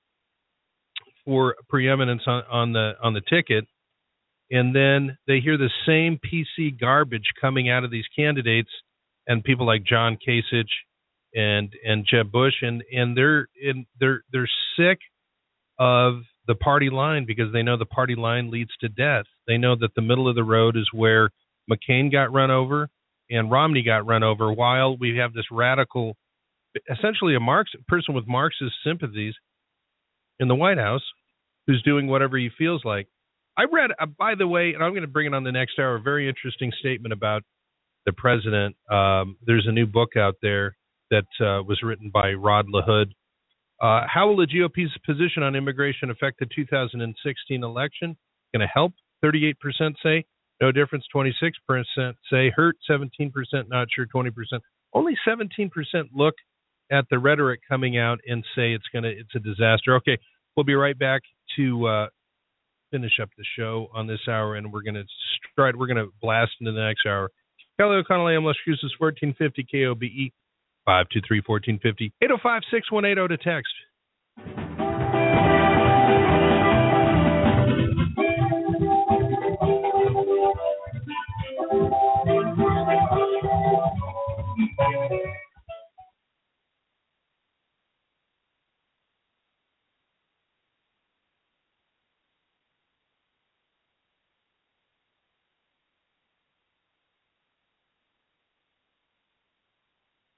Speaker 1: for preeminence on, on the on the ticket, and then they hear the same P C garbage coming out of these candidates and people like John Kasich and and Jeb Bush, and and they're in they're they're sick of the party line because they know the party line leads to death. They know that the middle of the road is where McCain got run over and Romney got run over, while we have this radical, essentially a Marx person with Marxist sympathies in the White House who's doing whatever he feels like. I read, uh, by the way, and I'm going to bring it on the next hour, a very interesting statement about the president. Um, there's a new book out there that uh, was written by Rod LaHood. Uh, how will the G O P's position on immigration affect the two thousand sixteen election? Going to help? thirty-eight percent say. No difference, twenty-six percent say. Hurt, seventeen percent not sure, twenty percent. Only seventeen percent look at the rhetoric coming out and say it's going to it's a disaster. Okay, we'll be right back to uh, finish up the show on this hour, and we're going to start. We're going to blast into the next hour. Kelly O'Connell, A M Las Cruces, fourteen fifty K O B E. five two three, one four five zero, eight oh five, six one eight zero to text.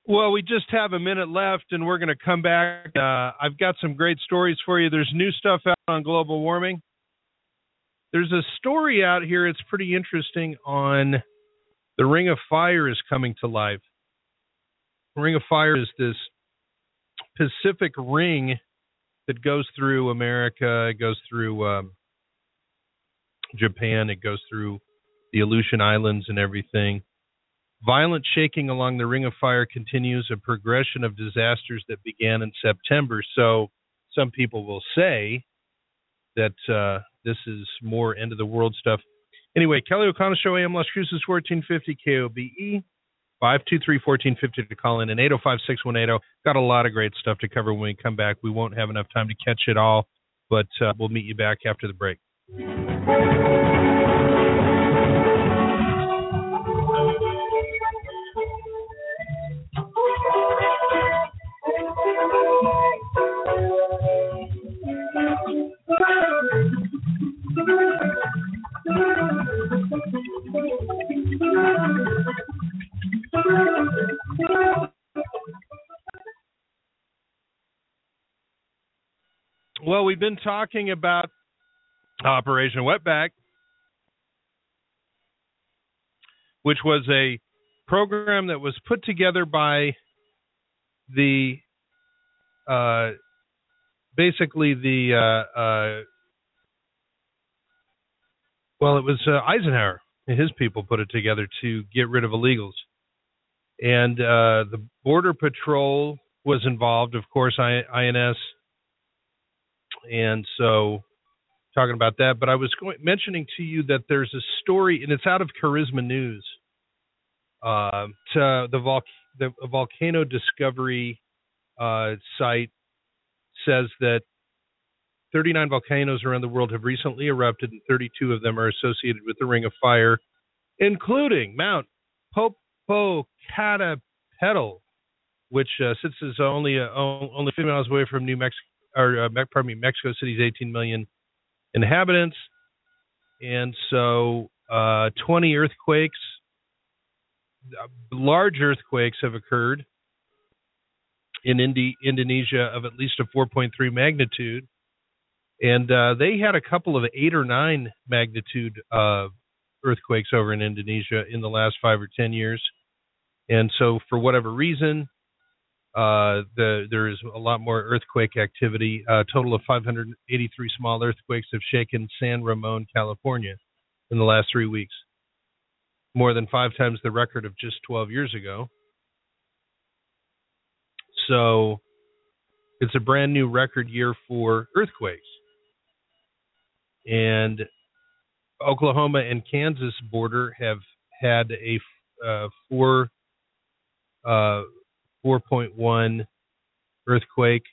Speaker 1: Well, we just have a minute left, and we're going to come back. Uh, I've got some great stories for you. There's new stuff out on global warming. There's a story out here. It's pretty interesting on the Ring of Fire is coming to life. The Ring of Fire is this Pacific ring that goes through America. It goes through um, Japan. It goes through the Aleutian Islands and everything. Violent shaking along the Ring of Fire continues, a progression of disasters that began in September. So some people will say that uh, this is more end of the world stuff. Anyway, Kelly O'Connell Show, A M Las Cruces, fourteen fifty K O B E, five two three, one four five zero to call in, and eight oh five, six one eight oh. Got a lot of great stuff to cover when we come back. We won't have enough time to catch it all, but uh, we'll meet you back after the break. Well, we've been talking about Operation Wetback, which was a program that was put together by the uh, basically the uh, uh, well, it was uh, Eisenhower and his people put it together to get rid of illegals, and uh, the Border Patrol was involved, of course, I N S. And so, talking about that, but I was going, mentioning to you that there's a story, and it's out of Charisma News. Uh, to the, vol- the volcano discovery uh, site says that thirty-nine volcanoes around the world have recently erupted, and thirty-two of them are associated with the Ring of Fire, including Mount Popocatépetl, which uh, sits as only uh, only fifty miles away from New Mexico. Or, uh, pardon me, Mexico City's eighteen million inhabitants. And so uh, twenty earthquakes, large earthquakes have occurred in Indi- Indonesia of at least a four point three magnitude. And uh, they had a couple of eight or nine magnitude uh, earthquakes over in Indonesia in the last five or ten years. And so for whatever reason, Uh, the, there is a lot more earthquake activity. A total of five hundred eighty-three small earthquakes have shaken San Ramon, California in the last three weeks, more than five times the record of just twelve years ago. So it's a brand new record year for earthquakes. And Oklahoma and Kansas border have had a uh, four uh, four point one earthquake.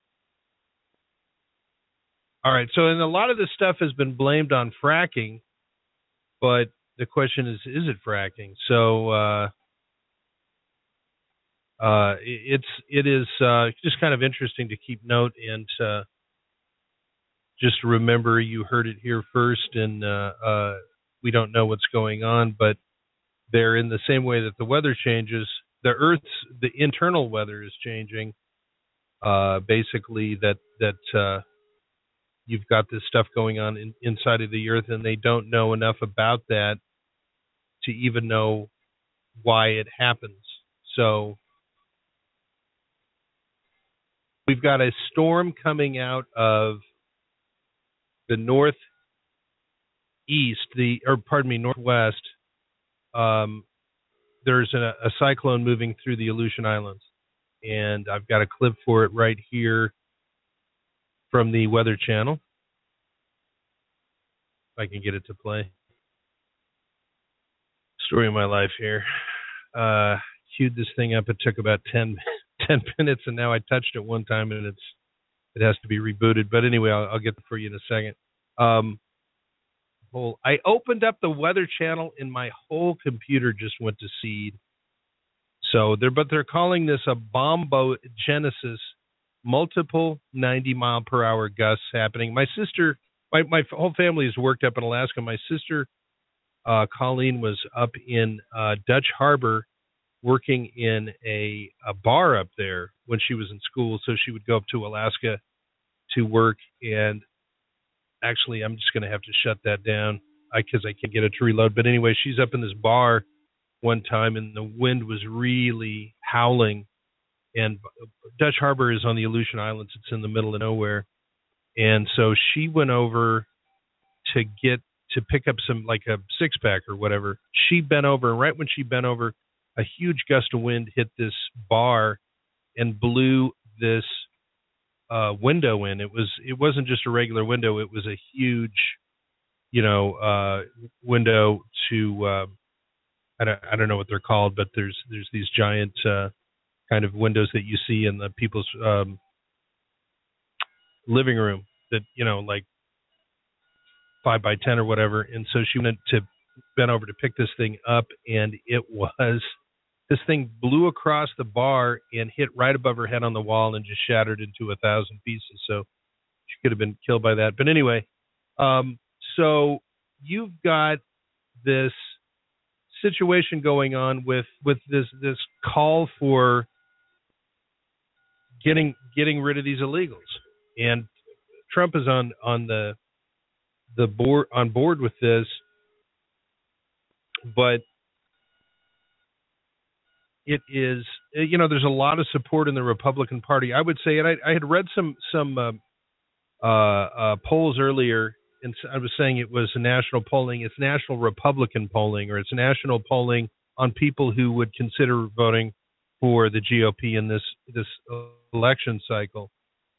Speaker 1: All right, so and a lot of this stuff has been blamed on fracking, but the question is, is it fracking? So uh, uh, it's it is uh, just kind of interesting to keep note and uh, just remember you heard it here first, and uh, uh, we don't know what's going on, but they're in the same way that the weather changes. The Earth's the internal weather is changing. Uh, basically, that that uh, you've got this stuff going on in, inside of the Earth, and they don't know enough about that to even know why it happens. So we've got a storm coming out of the northeast, the or pardon me, northwest. Um, There's a, a cyclone moving through the Aleutian Islands, and I've got a clip for it right here from the Weather Channel. If I can get it to play. Story of my life here. Uh, queued this thing up. It took about ten, ten minutes, and now I touched it one time, and it's it has to be rebooted. But anyway, I'll, I'll get it for you in a second. Um, Whole, I opened up the Weather Channel and my whole computer just went to seed. So they're, but they're calling this a bombogenesis, multiple ninety mile per hour gusts happening. My sister, my, my whole family is worked up in Alaska. My sister, uh, Colleen, was up in uh, Dutch Harbor working in a, a bar up there when she was in school. So she would go up to Alaska to work. And actually, I'm just going to have to shut that down because I, I can't get it to reload. But anyway, she's up in this bar one time, and the wind was really howling. And Dutch Harbor is on the Aleutian Islands. It's in the middle of nowhere. And so she went over to get to pick up some, like a six pack or whatever. She bent over, and right when she bent over, a huge gust of wind hit this bar and blew this uh, window in. It was it wasn't just a regular window. It was a huge, you know, uh, window to uh, I don't I don't know what they're called, but there's there's these giant uh, kind of windows that you see in the people's um, living room that, you know, like five by ten or whatever. And so she went to bent over to pick this thing up, and it was this thing blew across the bar and hit right above her head on the wall and just shattered into a thousand pieces. So she could have been killed by that. But anyway, um, so you've got this situation going on with with this this call for getting getting rid of these illegals, and Trump is on on the the board on board with this, but it is, you know, there's a lot of support in the Republican Party, I would say. And I, I had read some some uh, uh, uh, polls earlier, and I was saying it was national polling. It's national Republican polling, or it's national polling on people who would consider voting for the G O P in this this election cycle.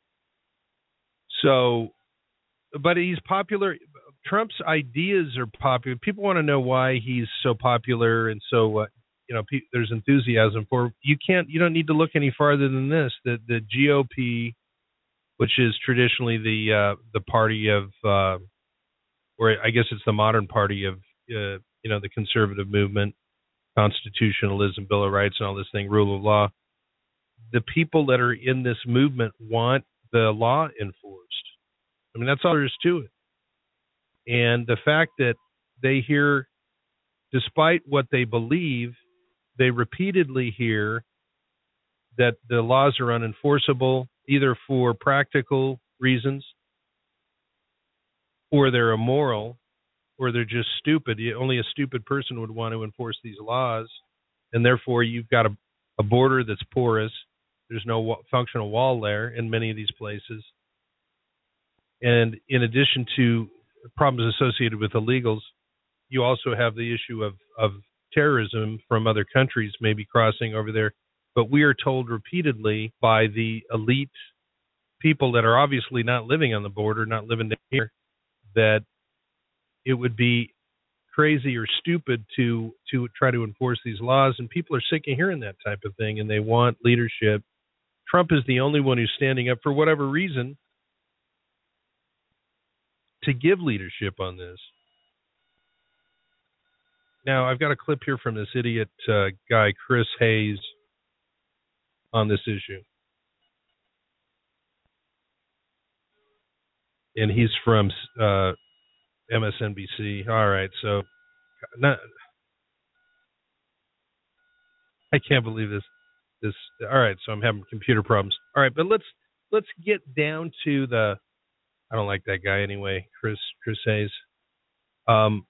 Speaker 1: So, but he's popular. Trump's ideas are popular. People want to know why he's so popular, and so uh, you know, pe- there's enthusiasm for. You can't. You don't need to look any farther than this. The the G O P, which is traditionally the uh, the party of, uh, or I guess it's the modern party of, uh, you know, the conservative movement, constitutionalism, Bill of Rights, and all this thing, rule of law. The people that are in this movement want the law enforced. I mean, that's all there is to it. And the fact that they hear, despite what they believe, they repeatedly hear that the laws are unenforceable, either for practical reasons, or they're immoral, or they're just stupid. Only a stupid person would want to enforce these laws, and therefore you've got a, a border that's porous. There's no functional wall there in many of these places. And in addition to problems associated with illegals, you also have the issue of, of terrorism from other countries maybe crossing over there. But we are told repeatedly by the elite people that are obviously not living on the border, not living here, that it would be crazy or stupid to to try to enforce these laws. And people are sick of hearing that type of thing, and they want leadership. Trump is the only one who's standing up, for whatever reason, to give leadership on this. Now, I've got a clip here from this idiot uh, guy, Chris Hayes, on this issue. And he's from uh, M S N B C. All right, so not, I can't believe this. This. All right, so I'm having computer problems. All right, but let's let's get down to the. I don't like that guy anyway, Chris Chris Hayes. Um,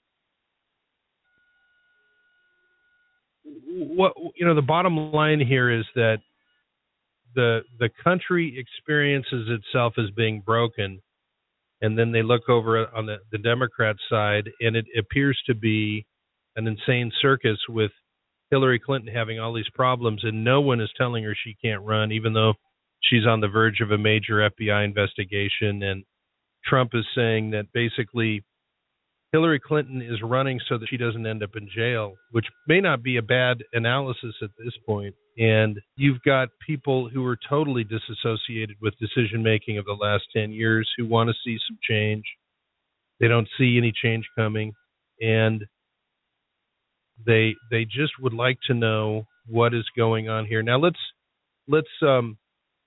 Speaker 1: what you know, the bottom line here is that the the country experiences itself as being broken, and then they look over on the, the Democrat side, and it appears to be an insane circus with Hillary Clinton having all these problems, and no one is telling her she can't run, even though she's on the verge of a major F B I investigation. And Trump is saying that basically Hillary Clinton is running so that she doesn't end up in jail, which may not be a bad analysis at this point. And you've got people who are totally disassociated with decision-making of the last ten years who want to see some change. They don't see any change coming, and they they just would like to know what is going on here. Now let's let's um,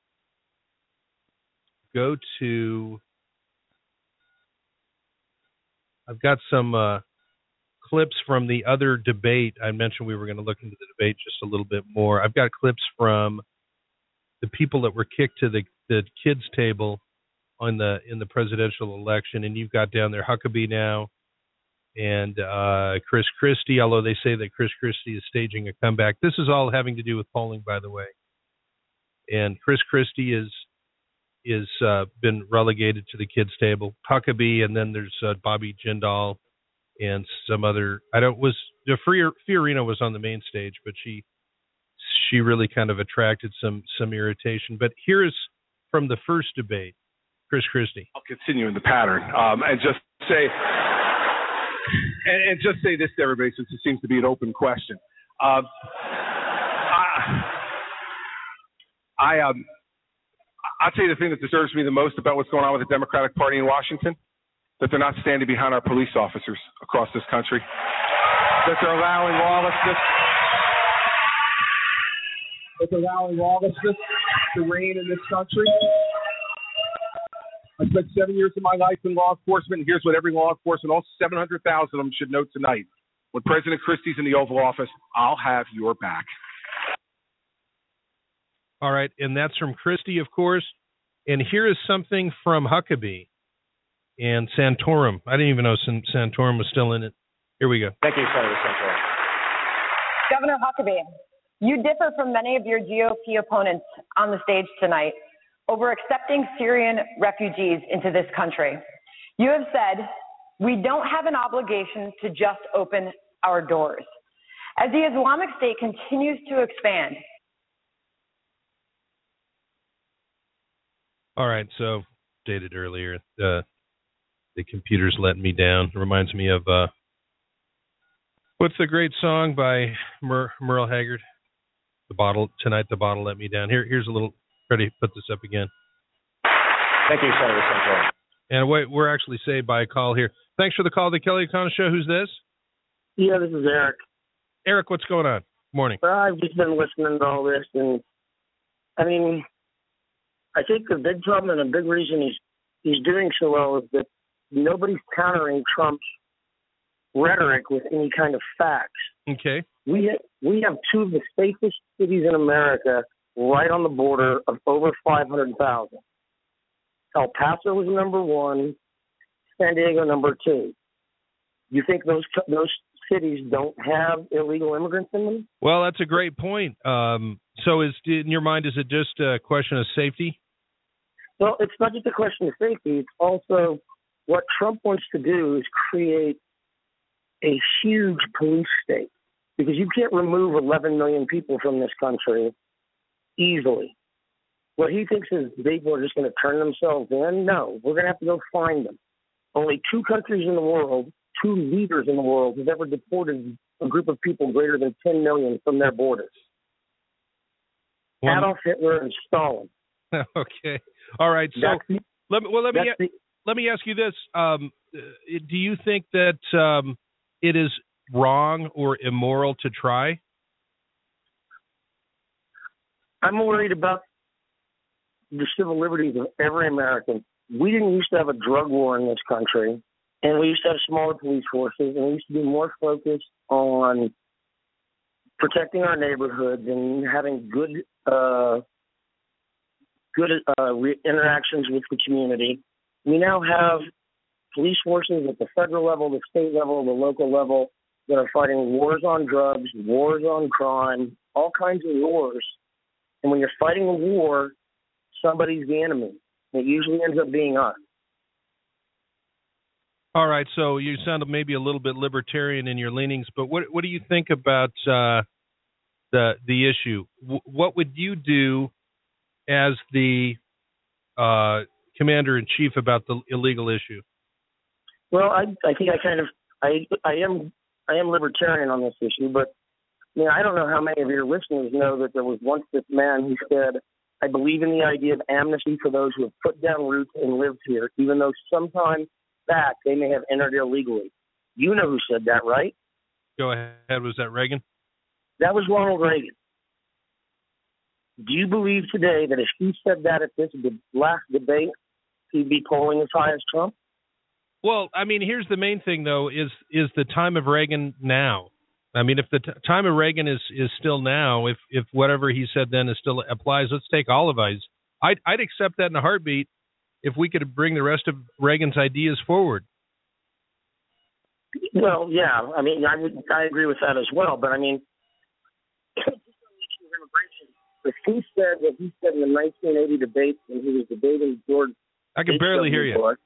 Speaker 1: go to. I've got some uh, clips from the other debate. I mentioned we were going to look into the debate just a little bit more. I've got clips from the people that were kicked to the, the kids' table on the in the presidential election, and you've got down there Huckabee now and uh, Chris Christie, although they say that Chris Christie is staging a comeback. This is all having to do with polling, by the way. And Chris Christie is is uh, been relegated to the kids' table. Huckabee, and then there's uh, Bobby Jindal and some other. I don't was Fiorina was on the main stage, but she she really kind of attracted some some irritation. But here is from the first debate, Chris Christie.
Speaker 13: I'll continue in the pattern um, and just say and, and just say this to everybody, since it seems to be an open question. Uh, I, I um. I'll tell you the thing that disturbs me the most about what's going on with the Democratic Party in Washington, that they're not standing behind our police officers across this country, that they're allowing lawlessness, that they're allowing lawlessness to reign in this country. I spent seven years of my life in law enforcement, and here's what every law enforcement, all seven hundred thousand of them, should know tonight. When President Christie's in the Oval Office, I'll have your back.
Speaker 1: All right, and that's from Christie, of course. And here is something from Huckabee and Santorum. I didn't even know Santorum was still in it. Here we go.
Speaker 15: Thank you, Senator Santorum.
Speaker 12: Governor Huckabee, you differ from many of your G O P opponents on the stage tonight over accepting Syrian refugees into this country. You have said, we don't have an obligation to just open our doors. As the Islamic State continues to expand,
Speaker 1: all right, so stated earlier, uh, the computer's letting me down. It reminds me of, uh, what's the great song by Mer- Merle Haggard? The bottle, Tonight the Bottle Let Me Down. Here, Here's a little, ready to put this up again.
Speaker 15: Thank you, Senator Santorum.
Speaker 1: And wait, we're actually saved by a call here. Thanks for the call, the Kelly O'Connor Show. Who's this?
Speaker 16: Yeah, this is Eric.
Speaker 1: Eric, what's going on? Morning.
Speaker 16: Well, I've just been listening to all this, and, I mean... I think the big problem and the big reason he's he's doing so well is that nobody's countering Trump's rhetoric with any kind of facts.
Speaker 1: Okay.
Speaker 16: We ha- we have two of the safest cities in America right on the border of over five hundred thousand. El Paso was number one, San Diego number two. You think those those cities don't have illegal immigrants in them?
Speaker 1: Well, that's a great point. Um, so is in your mind, is it just a question of safety?
Speaker 16: Well, it's not just a question of safety. It's also what Trump wants to do is create a huge police state, because you can't remove eleven million people from this country easily. What he thinks is people are just going to turn themselves in. No, we're going to have to go find them. Only two countries in the world, two leaders in the world, have ever deported a group of people greater than ten million from their borders. Well, Adolf Hitler and Stalin.
Speaker 1: Okay. All right. So
Speaker 16: the,
Speaker 1: let me well let me
Speaker 16: the,
Speaker 1: let me ask you this: um, do you think that um, it is wrong or immoral to try?
Speaker 16: I'm worried about the civil liberties of every American. We didn't used to have a drug war in this country, and we used to have smaller police forces, and we used to be more focused on protecting our neighborhoods and having good uh, good uh, re- interactions with the community. We now have police forces at the federal level, the state level, the local level that are fighting wars on drugs, wars on crime, all kinds of wars. And when you're fighting a war, somebody's the enemy. It usually ends up being us.
Speaker 1: All right, so you sound maybe a little bit libertarian in your leanings, but what what do you think about uh, the the issue? W- what would you do as the uh, commander-in-chief about the illegal issue?
Speaker 16: Well, I, I think I kind of I I am I am libertarian on this issue, but you know, I don't know how many of your listeners know that there was once this man who said, "I believe in the idea of amnesty for those who have put down roots and lived here, even though sometime back they may have entered illegally." You know who said that, right?
Speaker 1: Go ahead. Was that Reagan?
Speaker 16: That was Ronald Reagan. Do you believe today that if he said that at this last debate, he'd be polling as high as Trump?
Speaker 1: Well, I mean, here's the main thing, though, is is the time of Reagan now. I mean, if the t- time of Reagan is, is still now, if if whatever he said then is still applies, let's take all of these. I'd, I'd accept that in a heartbeat if we could bring the rest of Reagan's ideas forward.
Speaker 16: Well, yeah, I mean, I would, I agree with that as well. But I mean, if he said what he said in the nineteen eighty debate when he was debating George,
Speaker 1: I can barely hear you.
Speaker 16: Bush,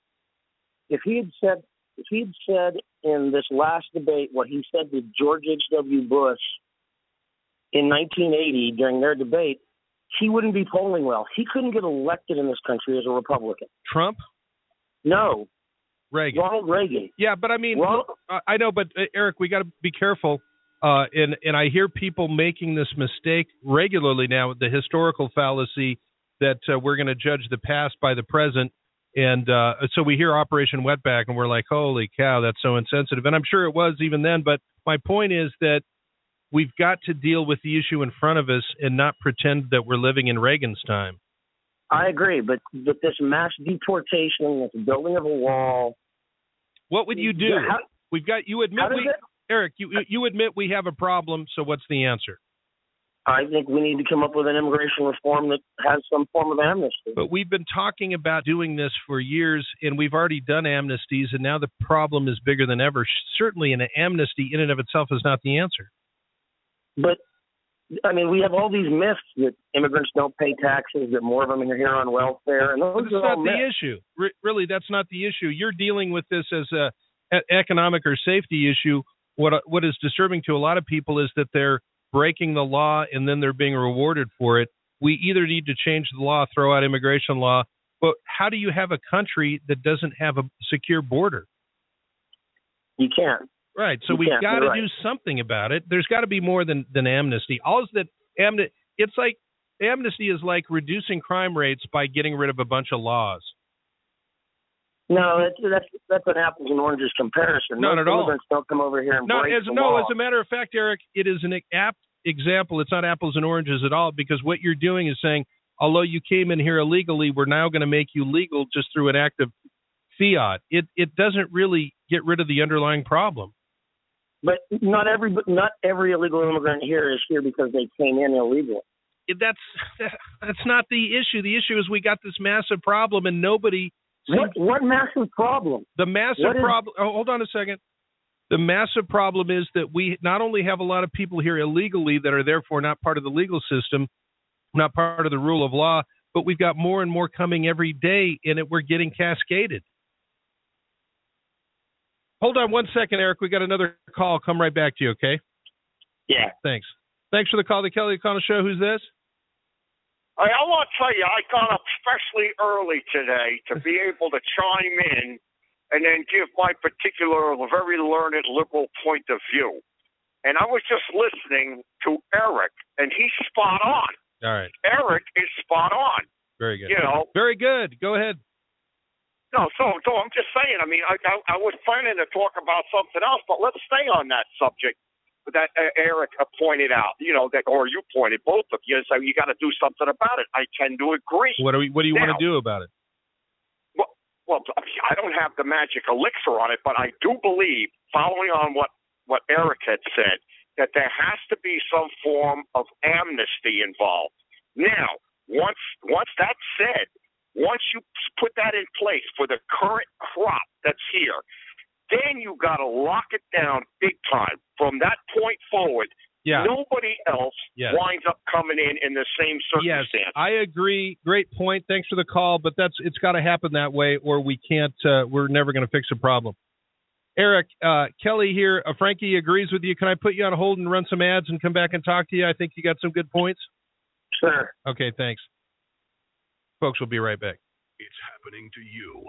Speaker 16: if he had said, if he had said in this last debate what he said to George H W. Bush in nineteen eighty during their debate, he wouldn't be polling well. He couldn't get elected in this country as a Republican.
Speaker 1: Trump?
Speaker 16: No.
Speaker 1: Reagan.
Speaker 16: Ronald Reagan.
Speaker 1: Yeah, but I mean,
Speaker 16: Ronald,
Speaker 1: I know, but uh, Eric, we got to be careful. Uh, and, and I hear people making this mistake regularly now, the historical fallacy that uh, we're going to judge the past by the present. And uh, so we hear Operation Wetback, and we're like, holy cow, that's so insensitive. And I'm sure it was even then. But my point is that we've got to deal with the issue in front of us and not pretend that we're living in Reagan's time.
Speaker 16: I agree, but but this mass deportation, this building of a wall.
Speaker 1: What would you do?
Speaker 16: How,
Speaker 1: We've got you admit we,
Speaker 16: it,
Speaker 1: Eric, you you admit we have a problem. So what's the answer?
Speaker 16: I think we need to come up with an immigration reform that has some form of amnesty.
Speaker 1: But we've been talking about doing this for years, and we've already done amnesties, and now the problem is bigger than ever. Certainly, an amnesty in and of itself is not the answer.
Speaker 16: But I mean, we have all these myths that immigrants don't pay taxes, that more of them are here on welfare, and those
Speaker 1: but that's
Speaker 16: are
Speaker 1: not
Speaker 16: all
Speaker 1: the
Speaker 16: myths.
Speaker 1: issue. Re- really, that's not the issue. You're dealing with this as a, a economic or safety issue. What what is disturbing to a lot of people is that they're breaking the law and then they're being rewarded for it. We either need to change the law, throw out immigration law, but how do you have a country that doesn't have a secure border?
Speaker 16: You can't.
Speaker 1: Right, so
Speaker 16: You
Speaker 1: we've
Speaker 16: can't.
Speaker 1: got
Speaker 16: You're
Speaker 1: to
Speaker 16: right.
Speaker 1: do something about it. There's got to be more than, than amnesty. All is that amnesty. It's like amnesty is like reducing crime rates by getting rid of a bunch of laws.
Speaker 16: No, that's that's, that's an apples and oranges comparison.
Speaker 1: Not
Speaker 16: Most
Speaker 1: at all.
Speaker 16: Immigrants don't come over here and
Speaker 1: No,
Speaker 16: break
Speaker 1: as
Speaker 16: the
Speaker 1: no,
Speaker 16: law.
Speaker 1: as a matter of fact, Eric, it is an apt example. It's not apples and oranges at all, because what you're doing is saying, although you came in here illegally, we're now going to make you legal just through an act of fiat. It it doesn't really get rid of the underlying problem.
Speaker 16: But not every not every illegal immigrant here is here because they came in illegally.
Speaker 1: That's that's not the issue. The issue is we got this massive problem, and nobody.
Speaker 16: What what massive problem?
Speaker 1: The massive
Speaker 16: What is-
Speaker 1: problem. Oh, hold on a second. The massive problem is that we not only have a lot of people here illegally that are therefore not part of the legal system, not part of the rule of law, but we've got more and more coming every day, and it, we're getting cascaded. Hold on one second, Eric. We got another call. I'll come right back to you, okay?
Speaker 16: Yeah.
Speaker 1: Thanks. Thanks for the call. The Kelly O'Connell Show. Who's this?
Speaker 17: I, I want to tell you, I got up especially early today to be able to chime in and then give my particular, very learned liberal point of view. And I was just listening to Eric, and he's spot on.
Speaker 1: All right.
Speaker 17: Eric is spot on.
Speaker 1: Very good.
Speaker 17: You know.
Speaker 1: Very good. Go ahead.
Speaker 17: No, so so I'm just saying. I mean, I I, I was planning to talk about something else, but let's stay on that subject that uh, Eric uh, pointed out. You know that, or you pointed, both of you. So you got to do something about it. I tend to agree.
Speaker 1: What do we, What do you
Speaker 17: now,
Speaker 1: want to do about it?
Speaker 17: Well, well, I don't have the magic elixir on it, but I do believe, following on what what Eric had said, that there has to be some form of amnesty involved. Now, once once that's said. Once you put that in place for the current crop that's here, then you got to lock it down big time. From that point forward,
Speaker 1: yeah.
Speaker 17: nobody else
Speaker 1: yes.
Speaker 17: winds up coming in in the same circumstance.
Speaker 1: Yes, I agree. Great point. Thanks for the call, but that's it's got to happen that way, or we can't. Uh, we're never going to fix the problem. Eric, uh, Kelly here. Uh, Frankie agrees with you. Can I put you on hold and run some ads and come back and talk to you? I think you got some good points.
Speaker 16: Sure.
Speaker 1: Okay, thanks. Folks, we'll be right back.
Speaker 18: It's happening to you.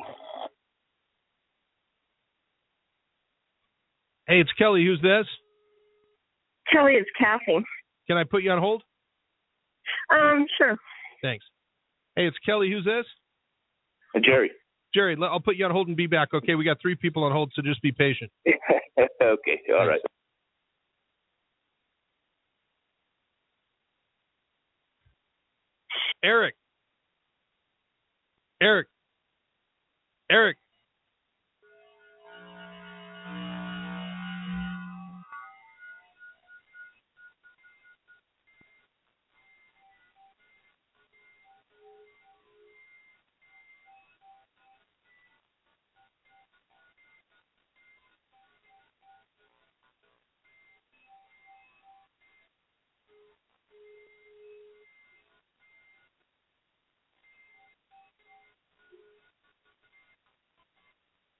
Speaker 1: Hey, it's Kelly. Who's this?
Speaker 19: Kelly, it's Kathy.
Speaker 1: Can I put you on hold?
Speaker 19: Um, sure.
Speaker 1: Thanks. Hey, it's Kelly. Who's this?
Speaker 20: Jerry.
Speaker 1: Jerry, I'll put you on hold and be back. Okay, we got three people on hold, so just be patient.
Speaker 20: Okay, all right.
Speaker 1: Eric. Eric. Eric.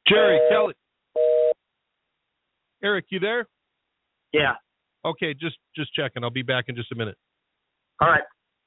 Speaker 1: Jerry, Kelly. Eric, you there?
Speaker 16: Yeah.
Speaker 1: Okay, just just checking. I'll be back in just a minute.
Speaker 16: All right.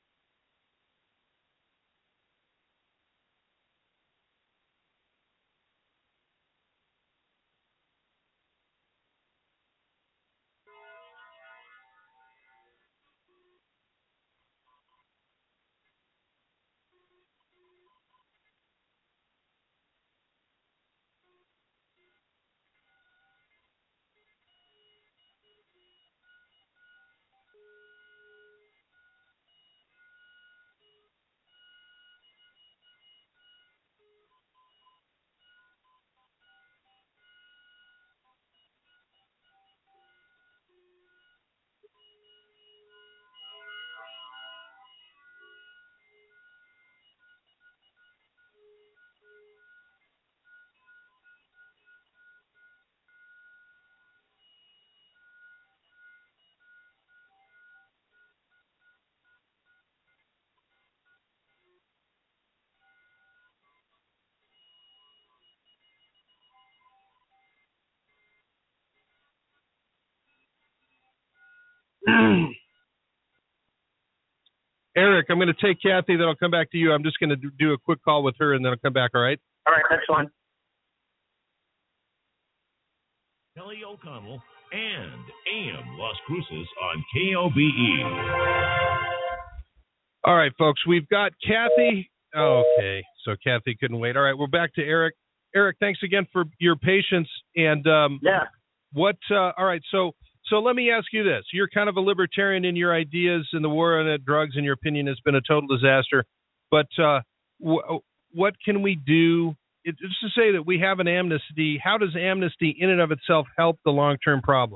Speaker 1: Eric, I'm going to take Kathy, then I'll come back to you. I'm just going to do a quick call with her, and then I'll come back, all right?
Speaker 16: All right, that's fine.
Speaker 21: Kelly O'Connell and A M Las Cruces on K O B E.
Speaker 1: All right, folks, we've got Kathy. Oh, okay, so Kathy couldn't wait. All right, we're back to Eric. Eric, thanks again for your patience. And um,
Speaker 16: yeah, what?
Speaker 1: Uh, all right, so so let me ask you this: you're kind of a libertarian in your ideas, and the war on drugs, in your opinion, has been a total disaster. But uh, w- what can we do? It's just to say that we have an amnesty. How does amnesty, in and of itself, help the long-term problem?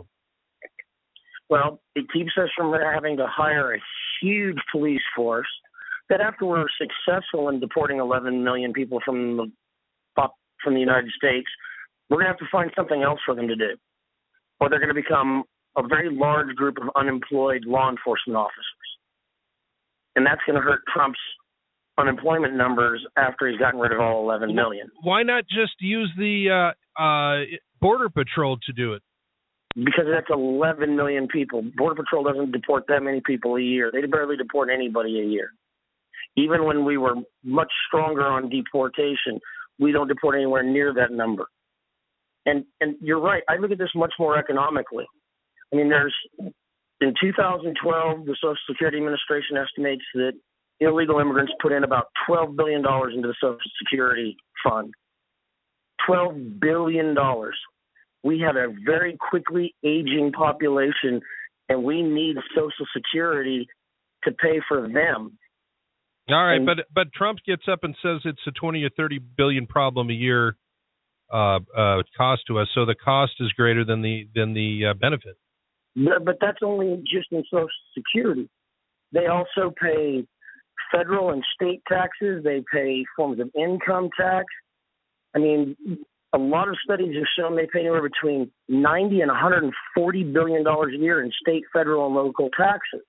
Speaker 16: Well, it keeps us from having to hire a huge police force. That after we're successful in deporting eleven million people from the from the United States, we're going to have to find something else for them to do, or they're going to become a very large group of unemployed law enforcement officers, and that's going to hurt Trump's unemployment numbers after he's gotten rid of all eleven million.
Speaker 1: Why not just use the uh, uh, Border Patrol to do it?
Speaker 16: Because that's eleven million people. Border Patrol doesn't deport that many people a year. They barely deport anybody a year. Even when we were much stronger on deportation, we don't deport anywhere near that number. And and you're right. I look at this much more economically. I mean, there's in two thousand twelve, the Social Security Administration estimates that illegal immigrants put in about twelve billion dollars into the Social Security fund. twelve billion dollars. We have a very quickly aging population, and we need Social Security to pay for them.
Speaker 1: All right, and, but but Trump gets up and says it's a twenty or thirty billion problem a year uh, uh, cost to us. So the cost is greater than the than the uh, benefit.
Speaker 16: But, but that's only just in Social Security. They also pay federal and state taxes. They pay forms of income tax. I mean, a lot of studies have shown they pay anywhere between ninety and one hundred forty billion dollars a year in state, federal, and local taxes.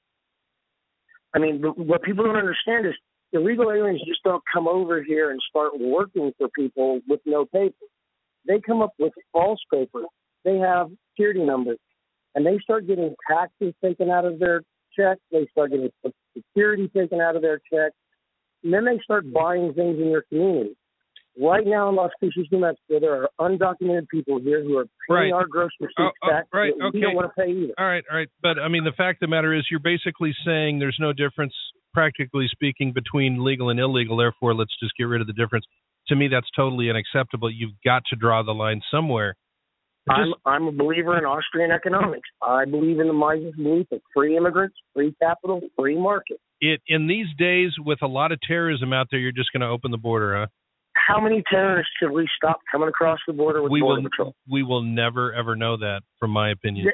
Speaker 16: I mean, what people don't understand is illegal aliens just don't come over here and start working for people with no papers. They come up with false papers. They have security numbers, and they start getting taxes taken out of their checks. They start getting security taken out of their checks, and then they start buying things in your community. Right now in Las Cruces, New Mexico, there are undocumented people here who are paying
Speaker 1: right.
Speaker 16: our gross receipts
Speaker 1: oh, oh,
Speaker 16: back.
Speaker 1: Right,
Speaker 16: that we
Speaker 1: okay.
Speaker 16: don't want to pay either.
Speaker 1: All right, all right. But, I mean, the fact of the matter is you're basically saying there's no difference, practically speaking, between legal and illegal. Therefore, let's just get rid of the difference. To me, that's totally unacceptable. You've got to draw the line somewhere. Just,
Speaker 16: I'm, I'm a believer in Austrian economics. I believe in the Mises belief of free immigrants, free capital, free market.
Speaker 1: It, in these days, with a lot of terrorism out there, you're just going to open the border, huh?
Speaker 16: How many terrorists have we stopped coming across the border with
Speaker 1: we
Speaker 16: Border
Speaker 1: will,
Speaker 16: Patrol?
Speaker 1: We will never, ever know that, from my opinion.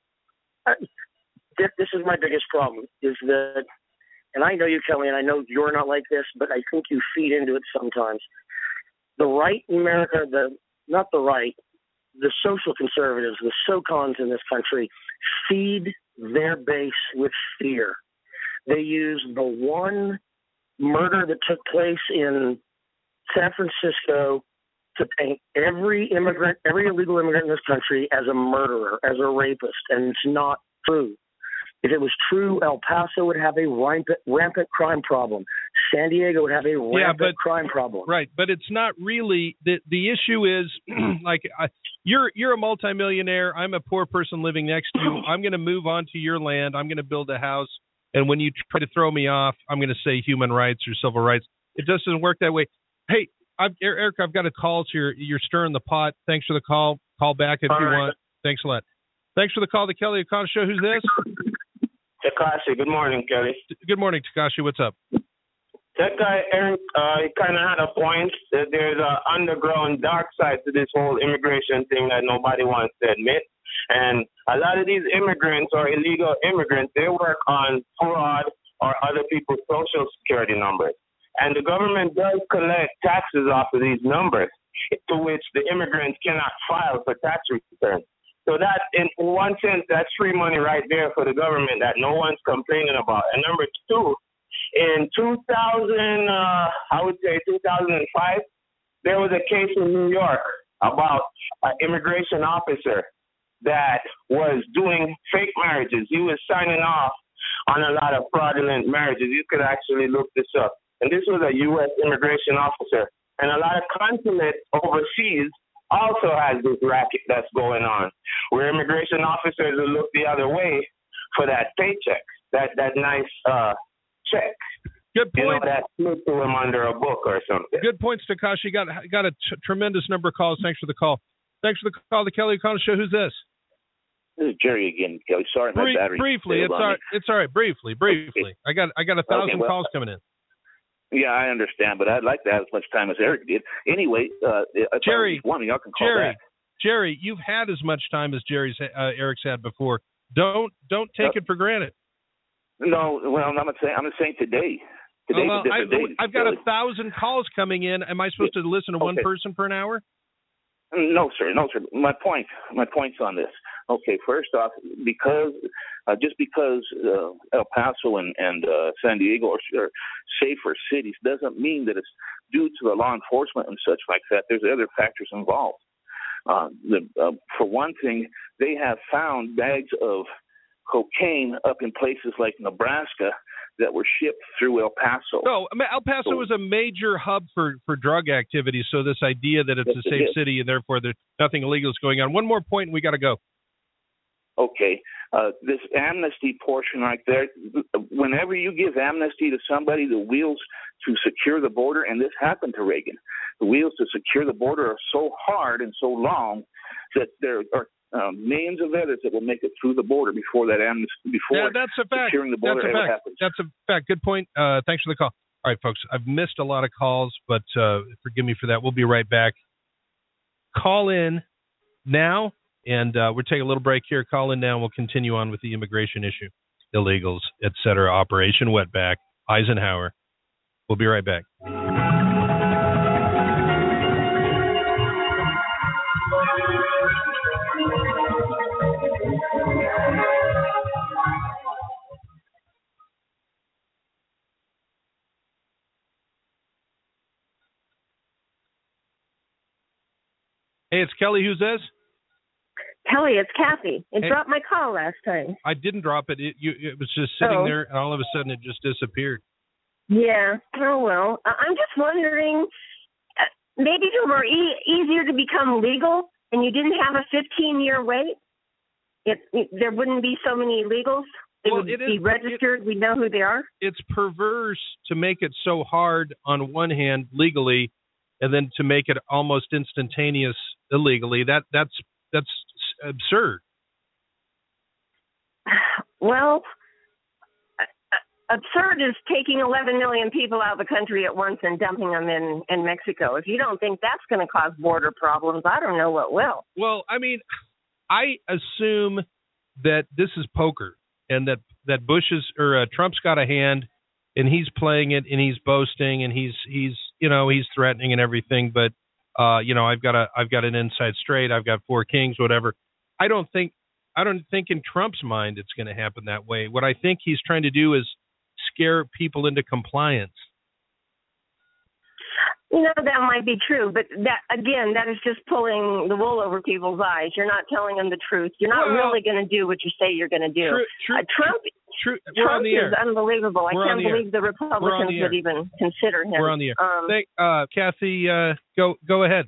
Speaker 16: This is my biggest problem, is that, and I know you, Kelly, and I know you're not like this, but I think you feed into it sometimes. The right in America, the not the right, the social conservatives, the SoCons in this country, feed their base with fear. They use the one murder that took place in San Francisco to paint every immigrant, every illegal immigrant in this country as a murderer, as a rapist, and it's not true. If it was true, El Paso would have a rampant, rampant crime problem. San Diego would have a rampant
Speaker 1: yeah, but,
Speaker 16: crime problem.
Speaker 1: Right, but it's not really the the issue is like I, you're you're a multimillionaire. I'm a poor person living next to you. I'm going to move onto your land. I'm going to build a house, and when you try to throw me off, I'm going to say human rights or civil rights. It just doesn't work that way. Hey, I've, Eric, I've got a call. So you're you're stirring the pot. Thanks for the call. Call back if
Speaker 3: All
Speaker 1: you
Speaker 3: right.
Speaker 1: want. Thanks a lot. Thanks for the call, the Kelly O'Connor Show. Who's this?
Speaker 3: Takashi, good morning, Kelly.
Speaker 1: Good morning, Takashi. What's up?
Speaker 3: That guy, Eric, uh, he kind of had a point that there's an underground dark side to this whole immigration thing that nobody wants to admit. And a lot of these immigrants or illegal immigrants, they work on fraud or other people's social security numbers. And the government does collect taxes off of these numbers, to which the immigrants cannot file for tax returns. So that, in, in one sense, that's free money right there for the government that no one's complaining about. And number two, in two thousand, uh, I would say two thousand five, there was a case in New York about an immigration officer that was doing fake marriages. He was signing off on a lot of fraudulent marriages. You could actually look this up. And this was a U S immigration officer. And a lot of consulates overseas also has this racket that's going on, where immigration officers will look the other way for that paycheck, that that nice uh, check.
Speaker 1: Good point.
Speaker 3: You know, that flew to him under a book or something.
Speaker 1: Good points, Takashi. Got got a t- tremendous number of calls. Thanks for the call. Thanks for the call, the Kelly O'Connor Show. Who's this?
Speaker 20: This is Jerry again, Kelly. Sorry, my
Speaker 1: Brief,
Speaker 20: battery.
Speaker 1: briefly, it's all right. It's all right. Briefly, briefly. I got I got a thousand
Speaker 20: Okay, well,
Speaker 1: calls coming in.
Speaker 20: Yeah, I understand, but I'd like to have as much time as Eric did. Anyway, uh, if
Speaker 1: Jerry,
Speaker 20: one of y'all can call
Speaker 1: Jerry,
Speaker 20: back.
Speaker 1: Jerry, you've had as much time as Jerry's uh, Eric's had before. Don't don't take
Speaker 20: Uh,
Speaker 1: it for granted.
Speaker 20: No, well, I'm not saying. I'm not saying today. Today's
Speaker 1: Oh, well,
Speaker 20: a different
Speaker 1: I,
Speaker 20: day.
Speaker 1: I've got a
Speaker 20: Kelly.
Speaker 1: thousand calls coming in. Am I supposed to listen to one
Speaker 20: Okay.
Speaker 1: person for an hour?
Speaker 20: No, sir. No, sir. My point. My point's on this. Okay, first off, because uh, just because uh, El Paso and, and uh, San Diego are, are safer cities doesn't mean that it's due to the law enforcement and such like that. There's other factors involved. Uh, the, uh, for one thing, they have found bags of cocaine up in places like Nebraska that were shipped through El Paso.
Speaker 1: No, I mean, El Paso
Speaker 20: So-
Speaker 1: was a major hub for, for drug activity, so this idea that it's
Speaker 20: Yes,
Speaker 1: a
Speaker 20: it
Speaker 1: safe
Speaker 20: is.
Speaker 1: city and therefore there's nothing illegal is going on. One more point and we got to go.
Speaker 20: Okay, uh, this amnesty portion right there, whenever you give amnesty to somebody, the wheels to secure the border, and this happened to Reagan, the wheels to secure the border are so hard and so long that there are um, millions of others that will make it through the border before that amnesty, before
Speaker 1: Yeah, that's a fact.
Speaker 20: securing the border
Speaker 1: That's a
Speaker 20: ever
Speaker 1: fact.
Speaker 20: happens.
Speaker 1: That's a fact. Good point. Uh, thanks for the call. All right, folks, I've missed a lot of calls, but uh, forgive me for that. We'll be right back. Call in now, and uh, we'll take a little break here. Call in now, and we'll continue on with the immigration issue, illegals, et cetera. Operation Wetback, Eisenhower. We'll be right back. Hey, it's Kelly. Who's this?
Speaker 19: Kelly, it's Kathy. It
Speaker 1: Hey.
Speaker 19: dropped my call last time.
Speaker 1: I didn't drop it. It, you, it was just sitting
Speaker 19: Oh.
Speaker 1: there, and all of a sudden it just disappeared.
Speaker 19: Yeah. Oh, well. I- I'm just wondering, uh, maybe if it were e- easier to become legal and you didn't have a fifteen-year wait, it, it, there wouldn't be so many illegals. They
Speaker 1: Well,
Speaker 19: would
Speaker 1: it
Speaker 19: be
Speaker 1: is-
Speaker 19: registered. We know who they are.
Speaker 1: It's perverse to make it so hard on one hand legally, and then to make it almost instantaneous illegally. That that's that's absurd.
Speaker 19: Well, absurd is taking eleven million people out of the country at once and dumping them in, in Mexico. If you don't think that's going to cause border problems, I don't know what will.
Speaker 1: Well, I mean, I assume that this is poker, and that that Bush is or uh, Trump's got a hand, and he's playing it, and he's boasting, and he's he's you know he's threatening and everything. But uh, you know, I've got a I've got an inside straight. I've got four kings, whatever. I don't think I don't think in Trump's mind it's going to happen that way. What I think he's trying to do is scare people into compliance.
Speaker 19: You know, that might be true, but that again, that is just pulling the wool over people's eyes. You're not telling them the truth. You're not well, really going to do what you say you're going to do.
Speaker 1: True, true,
Speaker 19: uh, Trump,
Speaker 1: true,
Speaker 19: Trump
Speaker 1: the
Speaker 19: is
Speaker 1: air.
Speaker 19: unbelievable.
Speaker 1: We're
Speaker 19: I can't
Speaker 1: the
Speaker 19: believe the Republicans
Speaker 1: the
Speaker 19: would even consider him.
Speaker 1: We're on the air.
Speaker 19: Um,
Speaker 1: Thank, uh, Kathy, uh, go go ahead.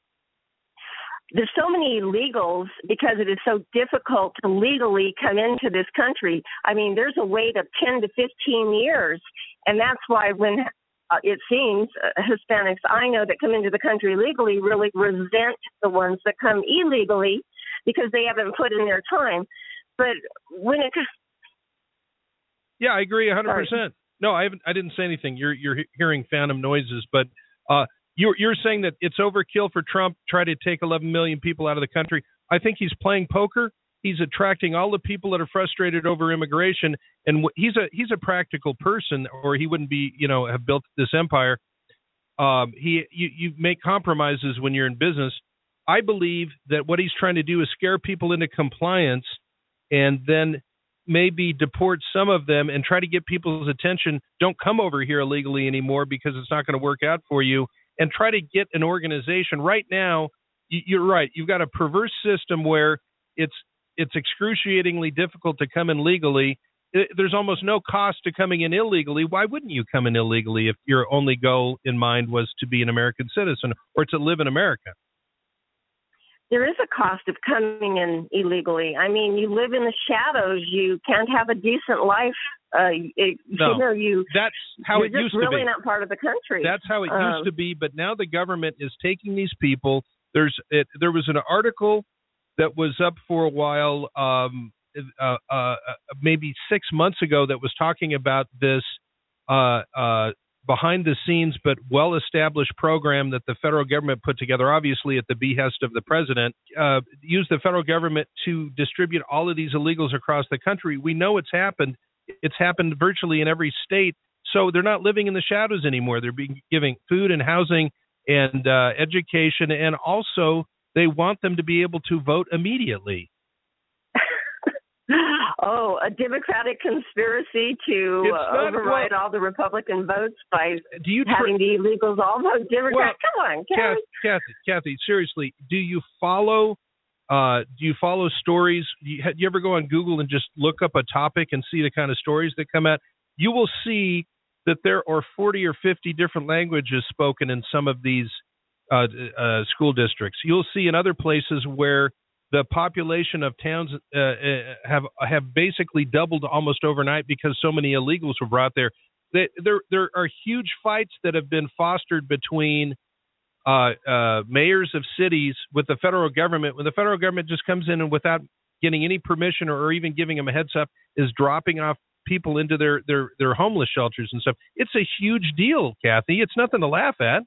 Speaker 19: There's so many illegals because it is so difficult to legally come into this country. I mean, there's a wait of ten to fifteen years, and that's why when Uh, it seems uh, Hispanics I know that come into the country legally really resent the ones that come illegally because they haven't put in their time. But when it just
Speaker 1: yeah, I agree one hundred percent. No, I haven't. I didn't say anything. You're you're hearing phantom noises, but uh, you're you're saying that it's overkill for Trump to try to take eleven million people out of the country. I think he's playing poker. He's attracting all the people that are frustrated over immigration, and he's a he's a practical person, or he wouldn't be, you know, have built this empire. Um, he you, you make compromises when you're in business. I believe that what he's trying to do is scare people into compliance, and then maybe deport some of them and try to get people's attention. Don't come over here illegally anymore because it's not going to work out for you, and try to get an organization. Right now, you're right. You've got a perverse system where it's It's excruciatingly difficult to come in legally. There's almost no cost to coming in illegally. Why wouldn't you come in illegally if your only goal in mind was to be an American citizen or to live in America?
Speaker 19: There is a cost of coming in illegally. I mean, you live in the shadows. You can't have a decent life. Uh, it,
Speaker 1: no,
Speaker 19: you know, you,
Speaker 1: that's how
Speaker 19: you're
Speaker 1: it
Speaker 19: just
Speaker 1: used to
Speaker 19: really
Speaker 1: be.
Speaker 19: not part of the country.
Speaker 1: That's how it
Speaker 19: um,
Speaker 1: used to be. But now the government is taking these people. There's it, there was an article that was up for a while, um, uh, uh, maybe six months ago, that was talking about this uh, uh, behind-the-scenes but well-established program that the federal government put together, obviously at the behest of the president, uh, used the federal government to distribute all of these illegals across the country. We know it's happened. It's happened virtually in every state. So they're not living in the shadows anymore. They're being given food and housing and uh, education, and also they want them to be able to vote immediately.
Speaker 19: Oh, a Democratic conspiracy to uh, override well, all the Republican votes by
Speaker 1: do you
Speaker 19: having
Speaker 1: tr-
Speaker 19: the illegals all vote Democrat?
Speaker 1: Well,
Speaker 19: Come on, Kathy.
Speaker 1: Kathy, Kathy, seriously, do you follow? Uh, do you follow stories? Do you, do you ever go on Google and just look up a topic and see the kind of stories that come out? You will see that there are forty or fifty different languages spoken in some of these Uh, uh, school districts. You'll see in other places where the population of towns uh, have have basically doubled almost overnight because so many illegals were brought there. They, there there are huge fights that have been fostered between uh, uh, mayors of cities with the federal government. When the federal government just comes in and without getting any permission or, or even giving them a heads up is dropping off people into their, their, their homeless shelters and stuff. It's a huge deal, Kathy. It's nothing to laugh at.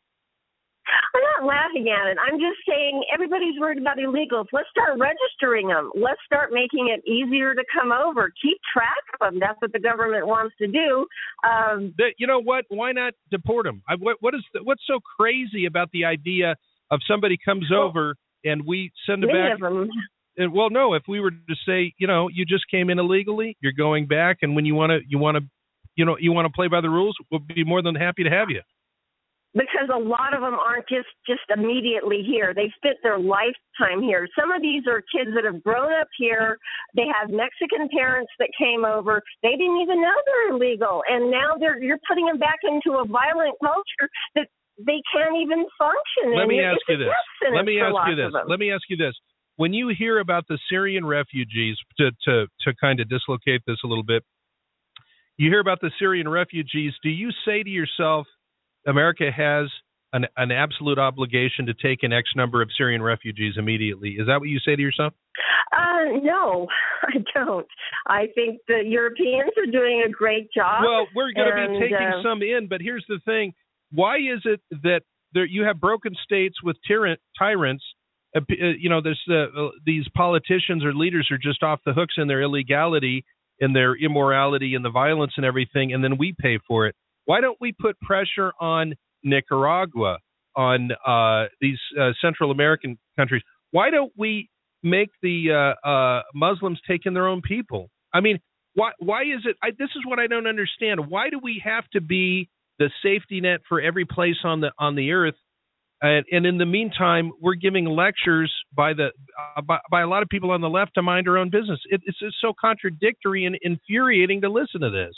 Speaker 19: I'm not laughing at it. I'm just saying everybody's worried about illegals. Let's start registering them. Let's start making it easier to come over. Keep track of them. That's what the government wants to do. Um,
Speaker 1: the, you know what? Why not deport them? I, what, what is the, what's so crazy about the idea of somebody comes well, over and we send them back?
Speaker 19: Of them.
Speaker 1: And, well, no. If we were to say, you know, you just came in illegally, you're going back, and when you want to, you want to, you know, you want to play by the rules, we'll be more than happy to have you.
Speaker 19: Because a lot of them aren't just, just immediately here. They spent their lifetime here. Some of these are kids that have grown up here. They have Mexican parents that came over. They didn't even know they're illegal. And now they're you're putting them back into a violent culture that they can't even function in.
Speaker 1: Let me ask
Speaker 19: it's
Speaker 1: you this. Let me ask you this.
Speaker 19: Let
Speaker 1: me ask you this. When you hear about the Syrian refugees, to, to, to kind of dislocate this a little bit, you hear about the Syrian refugees, do you say to yourself, America has an, an absolute obligation to take an X number of Syrian refugees immediately? Is that what you say to yourself?
Speaker 19: Uh, no, I don't. I think the Europeans are doing a great job.
Speaker 1: Well, we're going to be taking
Speaker 19: uh,
Speaker 1: some in, but here's the thing. Why is it that there, you have broken states with tyrant, tyrants? Uh, you know, there's uh, these politicians or leaders are just off the hooks in their illegality and their immorality and the violence and everything, and then we pay for it. Why don't we put pressure on Nicaragua, on uh, these uh, Central American countries? Why don't we make the uh, uh, Muslims take in their own people? I mean, why why is it? I, this is what I don't understand. Why do we have to be the safety net for every place on the on the earth. And, and in the meantime, we're giving lectures by the uh, by, by a lot of people on the left to mind our own business. It, it's just so contradictory and infuriating to listen to this.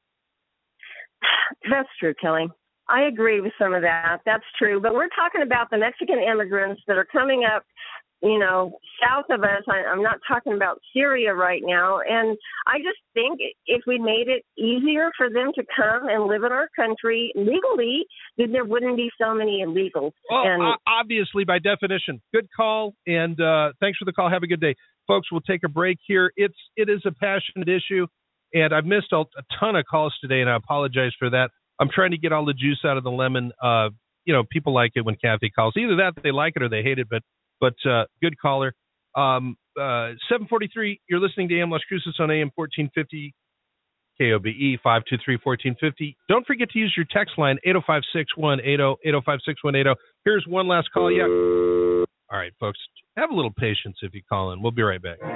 Speaker 19: That's true, Kelly. I agree with some of that. That's true. But we're talking about the Mexican immigrants that are coming up, you know, south of us. I, I'm not talking about Syria right now. And I just think if we made it easier for them to come and live in our country legally, then there wouldn't be so many illegals.
Speaker 1: Well,
Speaker 19: and,
Speaker 1: uh, obviously, by definition. Good call, and uh, thanks for the call. Have a good day. Folks, we'll take a break here. It's, it is a passionate issue, and I've missed a, a ton of calls today, and I apologize for that. I'm trying to get all the juice out of the lemon. Uh, you know, people like it when Kathy calls. Either that, they like it, or they hate it, but But uh, good caller. Um, uh, seven forty-three, you're listening to A M Las Cruces on A M fourteen fifty, K O B E, five two three, one four five zero. Don't forget to use your text line, eight oh five, six one eight oh, eight oh five, six one eight oh. Here's one last call. Yeah. All right, folks, have a little patience if you call in. We'll be right back.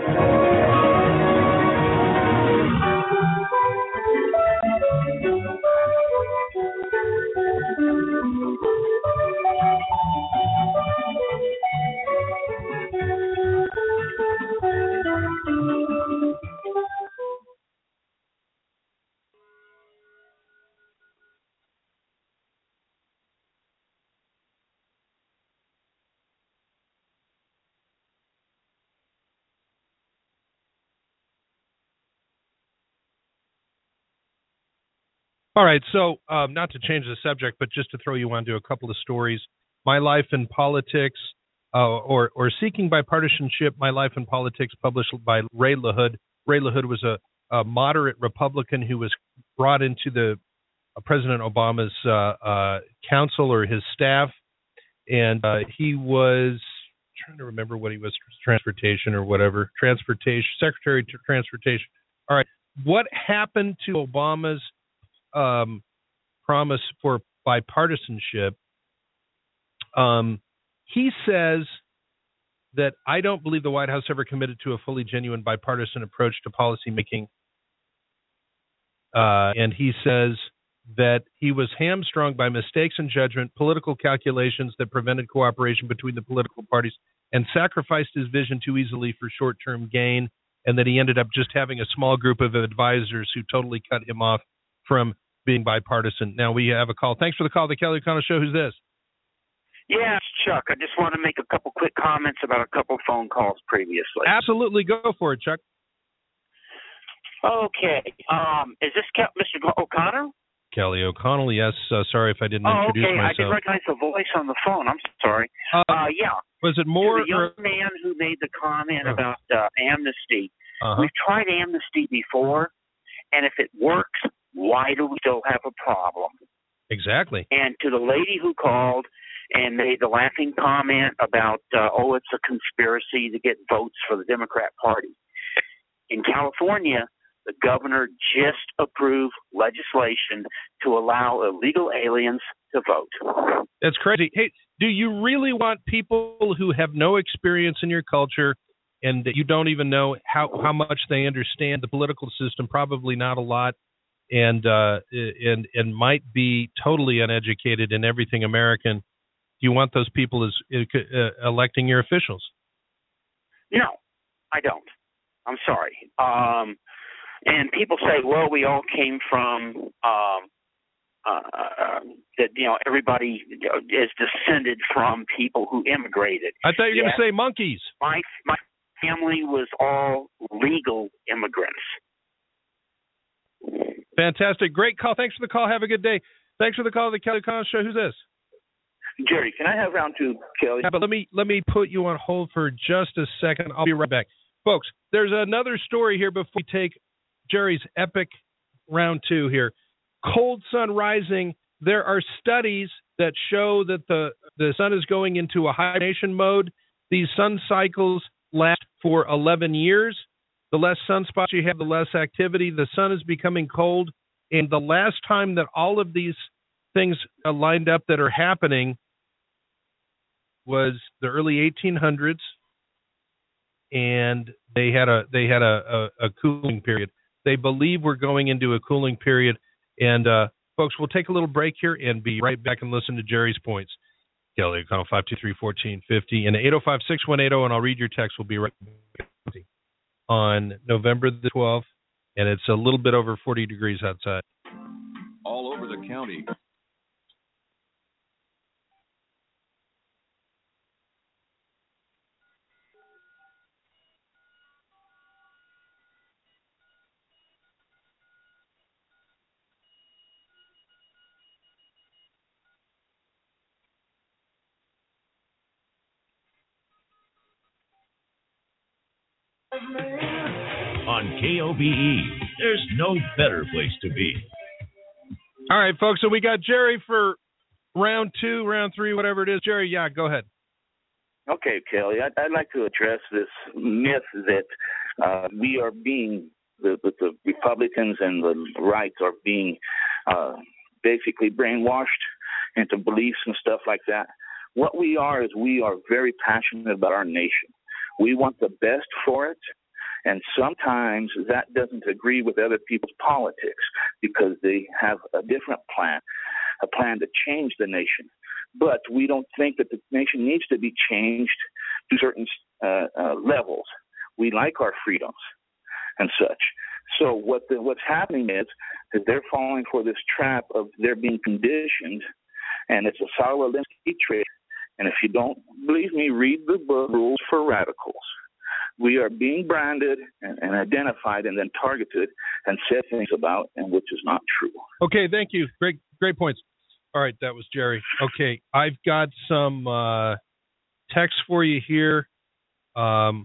Speaker 1: All right, so um, not to change the subject, but just to throw you onto a couple of stories. My Life in Politics, uh, or or Seeking Bipartisanship, My Life in Politics, published by Ray LaHood. Ray LaHood was a, a moderate Republican who was brought into the uh, President Obama's uh, uh, council or his staff, and uh, he was I'm trying to remember what he was, transportation or whatever, transportation, Secretary of Transportation. All right, what happened to Obama's Um, promise for bipartisanship? Um, he says that I don't believe the White House ever committed to a fully genuine bipartisan approach to policymaking. Uh, and he says that he was hamstrung by mistakes in judgment, political calculations that prevented cooperation between the political parties, and sacrificed his vision too easily for short-term gain, and that he ended up just having a small group of advisors who totally cut him off from being bipartisan. Now we have a call. Thanks for the call. The Kelly O'Connell Show. Who's this?
Speaker 2: Yeah, it's Chuck. I just want to make a couple quick comments about a couple phone calls previously.
Speaker 1: Absolutely. Go for it, Chuck.
Speaker 2: Okay. Um, is this Mister O'Connor?
Speaker 1: Kelly O'Connell, yes. Uh, sorry if I didn't
Speaker 2: oh,
Speaker 1: introduce
Speaker 2: okay.
Speaker 1: myself.
Speaker 2: I didn't recognize the voice on the phone. I'm sorry.
Speaker 1: Uh,
Speaker 2: uh, yeah.
Speaker 1: Was it more?
Speaker 2: To the young
Speaker 1: or...
Speaker 2: man who made the comment uh, about uh, amnesty.
Speaker 1: Uh-huh.
Speaker 2: We've tried amnesty before, and if it works, why do we still have a problem?
Speaker 1: Exactly.
Speaker 2: And to the lady who called and made the laughing comment about, uh, oh, it's a conspiracy to get votes for the Democrat Party. In California, the governor just approved legislation to allow illegal aliens to vote.
Speaker 1: That's crazy. Hey, do you really want people who have no experience in your culture and that you don't even know how, how much they understand the political system? Probably not a lot. And uh, and and might be totally uneducated in everything American. Do you want those people as uh, electing your officials?
Speaker 2: No, I don't. I'm sorry. Um, and people say, well, we all came from um, uh, that. You know, everybody is descended from people who immigrated.
Speaker 1: I thought you were
Speaker 2: yes.
Speaker 1: going to say monkeys.
Speaker 2: My my family was all legal immigrants.
Speaker 1: Fantastic. Great call. Thanks for the call. Have a good day. Thanks for the call to the Kelly O'Connell Show. Who's this?
Speaker 20: Jerry, can I have round two, Kelly?
Speaker 1: Yeah, but let me let me put you on hold for just a second. I'll be right back. Folks, there's another story here before we take Jerry's epic round two here. Cold sun rising. There are studies that show that the, the sun is going into a hibernation mode. These sun cycles last for eleven years. The less sunspots you have, the less activity. The sun is becoming cold. And the last time that all of these things uh, lined up that are happening was the early eighteen hundreds. And they had a they had a, a, a cooling period. They believe we're going into a cooling period. And uh, Folks, we'll take a little break here and be right back and listen to Jerry's points. Kelly O'Connell, five two three, one four five zero and eight oh five, six one eight oh, and I'll read your text. We'll be right back on November the twelfth, and it's a little bit over forty degrees outside.
Speaker 5: All over the county.
Speaker 21: On K O B E, there's no better place to be.
Speaker 1: All right, folks, so we got Jerry for round two, round three, whatever it is. Jerry, yeah, go ahead.
Speaker 20: Okay, Kelly, I'd, I'd like to address this myth that uh, we are being, the, the, the Republicans and the rights are being uh, basically brainwashed into beliefs and stuff like that. What we are is we are very passionate about our nation. We want the best for it. And sometimes that doesn't agree with other people's politics because they have a different plan, a plan to change the nation. But we don't think that the nation needs to be changed to certain uh, uh, levels. We like our freedoms and such. So what the, what's happening is that they're falling for this trap of they're being conditioned, and it's a Saul Alinsky trick. And if you don't believe me, read the book Rules for Radicals. We are being branded and, and identified and then targeted and said things about, and which is not true.
Speaker 1: Okay, thank you. Great, great points. All right, that was Jerry. Okay, I've got some uh, text for you here. Um,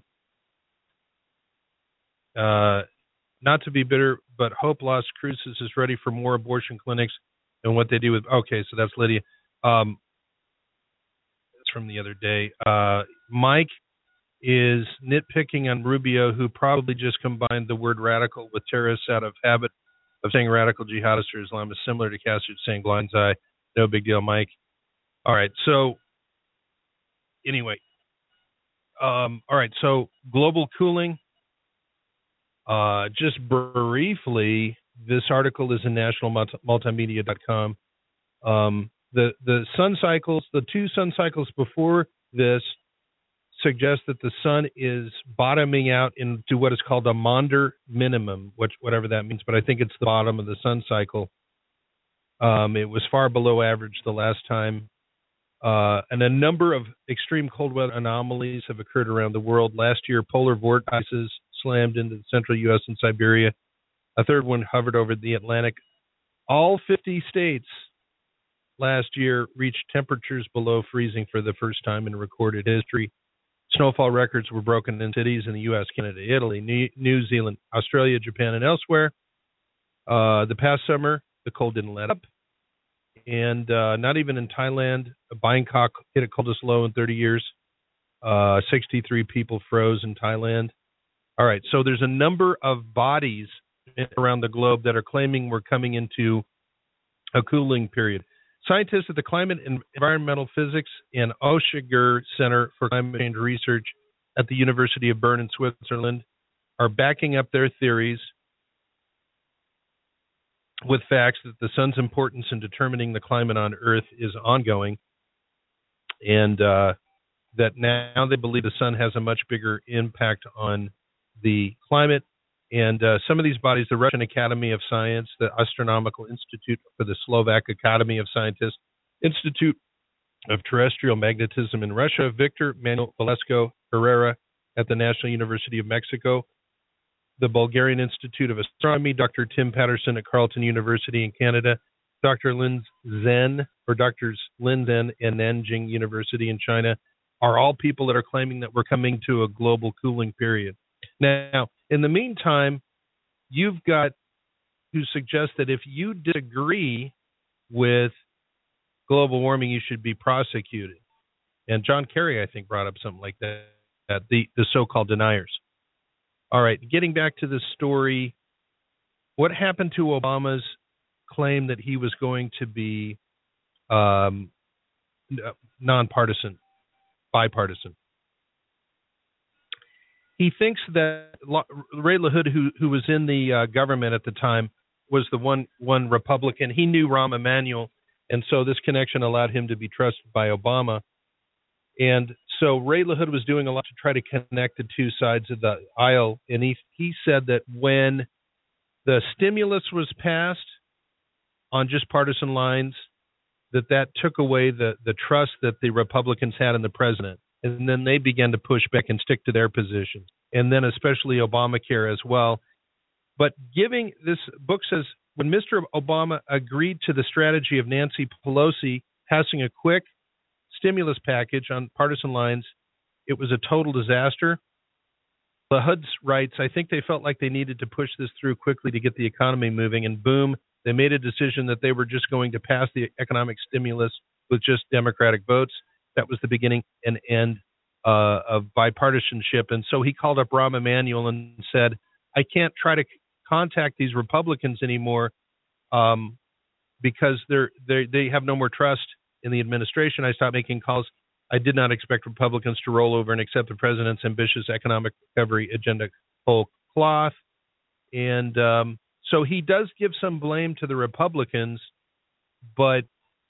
Speaker 1: uh, not to be bitter, but Hope Las Cruces is ready for more abortion clinics and what they do with. Okay, so that's Lydia. Um, that's from the other day. Uh, Mike is nitpicking on Rubio, who probably just combined the word radical with terrorists out of habit of saying radical jihadists or Islamists, similar to Castro saying blindseye. No big deal, Mike. All right, so anyway, um, all right, so global cooling. Uh, just briefly, this article is in national multimedia dot com. Um, the the sun cycles, the two sun cycles before this, suggest that the sun is bottoming out into what is called a Maunder minimum, which whatever that means, but I think it's the bottom of the sun cycle. Um, it was far below average the last time. Uh, and a number of extreme cold weather anomalies have occurred around the world. Last year, polar vortices slammed into the central U S and Siberia. A third one hovered over the Atlantic. All fifty states last year reached temperatures below freezing for the first time in recorded history. Snowfall records were broken in cities in the U S, Canada, Italy, New Zealand, Australia, Japan, and elsewhere. Uh, the past summer, the cold didn't let up. And uh, not even in Thailand, Bangkok hit a coldest low in thirty years. Uh, sixty-three people froze in Thailand. All right, so there's a number of bodies around the globe that are claiming we're coming into a cooling period. Scientists at the Climate and Environmental Physics and Oechinger Center for Climate Change Research at the University of Bern in Switzerland are backing up their theories with facts that the sun's importance in determining the climate on Earth is ongoing, and uh, that now they believe the sun has a much bigger impact on the climate. And uh, some of these bodies, the Russian Academy of Science, the Astronomical Institute for the Slovak Academy of Scientists, Institute of Terrestrial Magnetism in Russia, Victor Manuel Velasco Herrera at the National University of Mexico, the Bulgarian Institute of Astronomy, Doctor Tim Patterson at Carleton University in Canada, Doctor Lin Zhen, or Doctors Lin Zhen and Nanjing University in China, are all people that are claiming that we're coming to a global cooling period. Now, in the meantime, you've got to suggest that if you disagree with global warming, you should be prosecuted. And John Kerry, I think, brought up something like that, the, the so-called deniers. All right, getting back to the story, what happened to Obama's claim that he was going to be um, nonpartisan, bipartisan? He thinks that Ray LaHood, who, who was in the uh, government at the time, was the one one Republican. He knew Rahm Emanuel, and so this connection allowed him to be trusted by Obama. And so Ray LaHood was doing a lot to try to connect the two sides of the aisle, and he he said that when the stimulus was passed on just partisan lines, that that took away the, the trust that the Republicans had in the president. And then they began to push back and stick to their positions. And then especially Obamacare as well. But giving, this book says, when Mister Obama agreed to the strategy of Nancy Pelosi passing a quick stimulus package on partisan lines, it was a total disaster. LaHood writes, I think they felt like they needed to push this through quickly to get the economy moving, and boom, they made a decision that they were just going to pass the economic stimulus with just Democratic votes. That was the beginning and end uh, of bipartisanship. And so he called up Rahm Emanuel and said, I can't try to contact these Republicans anymore um, because they're, they they have no more trust in the administration. I stopped making calls. I did not expect Republicans to roll over and accept the president's ambitious economic recovery agenda whole cloth. And um, so he does give some blame to the Republicans, but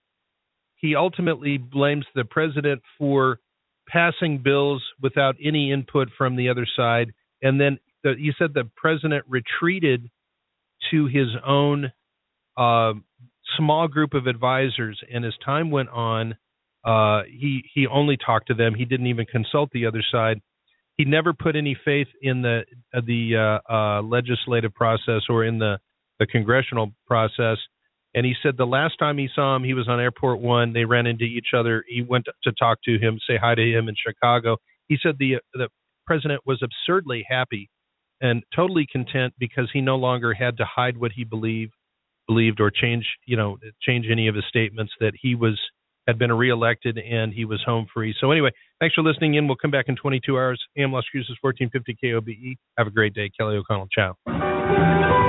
Speaker 1: he ultimately blames the president for passing bills without any input from the other side. And then the, he said the president retreated to his own uh, small group of advisors, and as time went on, uh, he he only talked to them. He didn't even consult the other side. He never put any faith in the uh, the uh, uh, legislative process or in the, the congressional process. And he said the last time he saw him, he was on Airport One. They ran into each other. He went to talk to him, say hi to him in Chicago. He said the the president was absurdly happy and totally content because he no longer had to hide what he believed, believed or change, you know, change any of his statements, that he was had been reelected and he was home free. So anyway, thanks for listening in. We'll come back in twenty-two hours. A M Las Cruces, fourteen fifty K O B E. Have a great day. Kelly O'Connell. Ciao.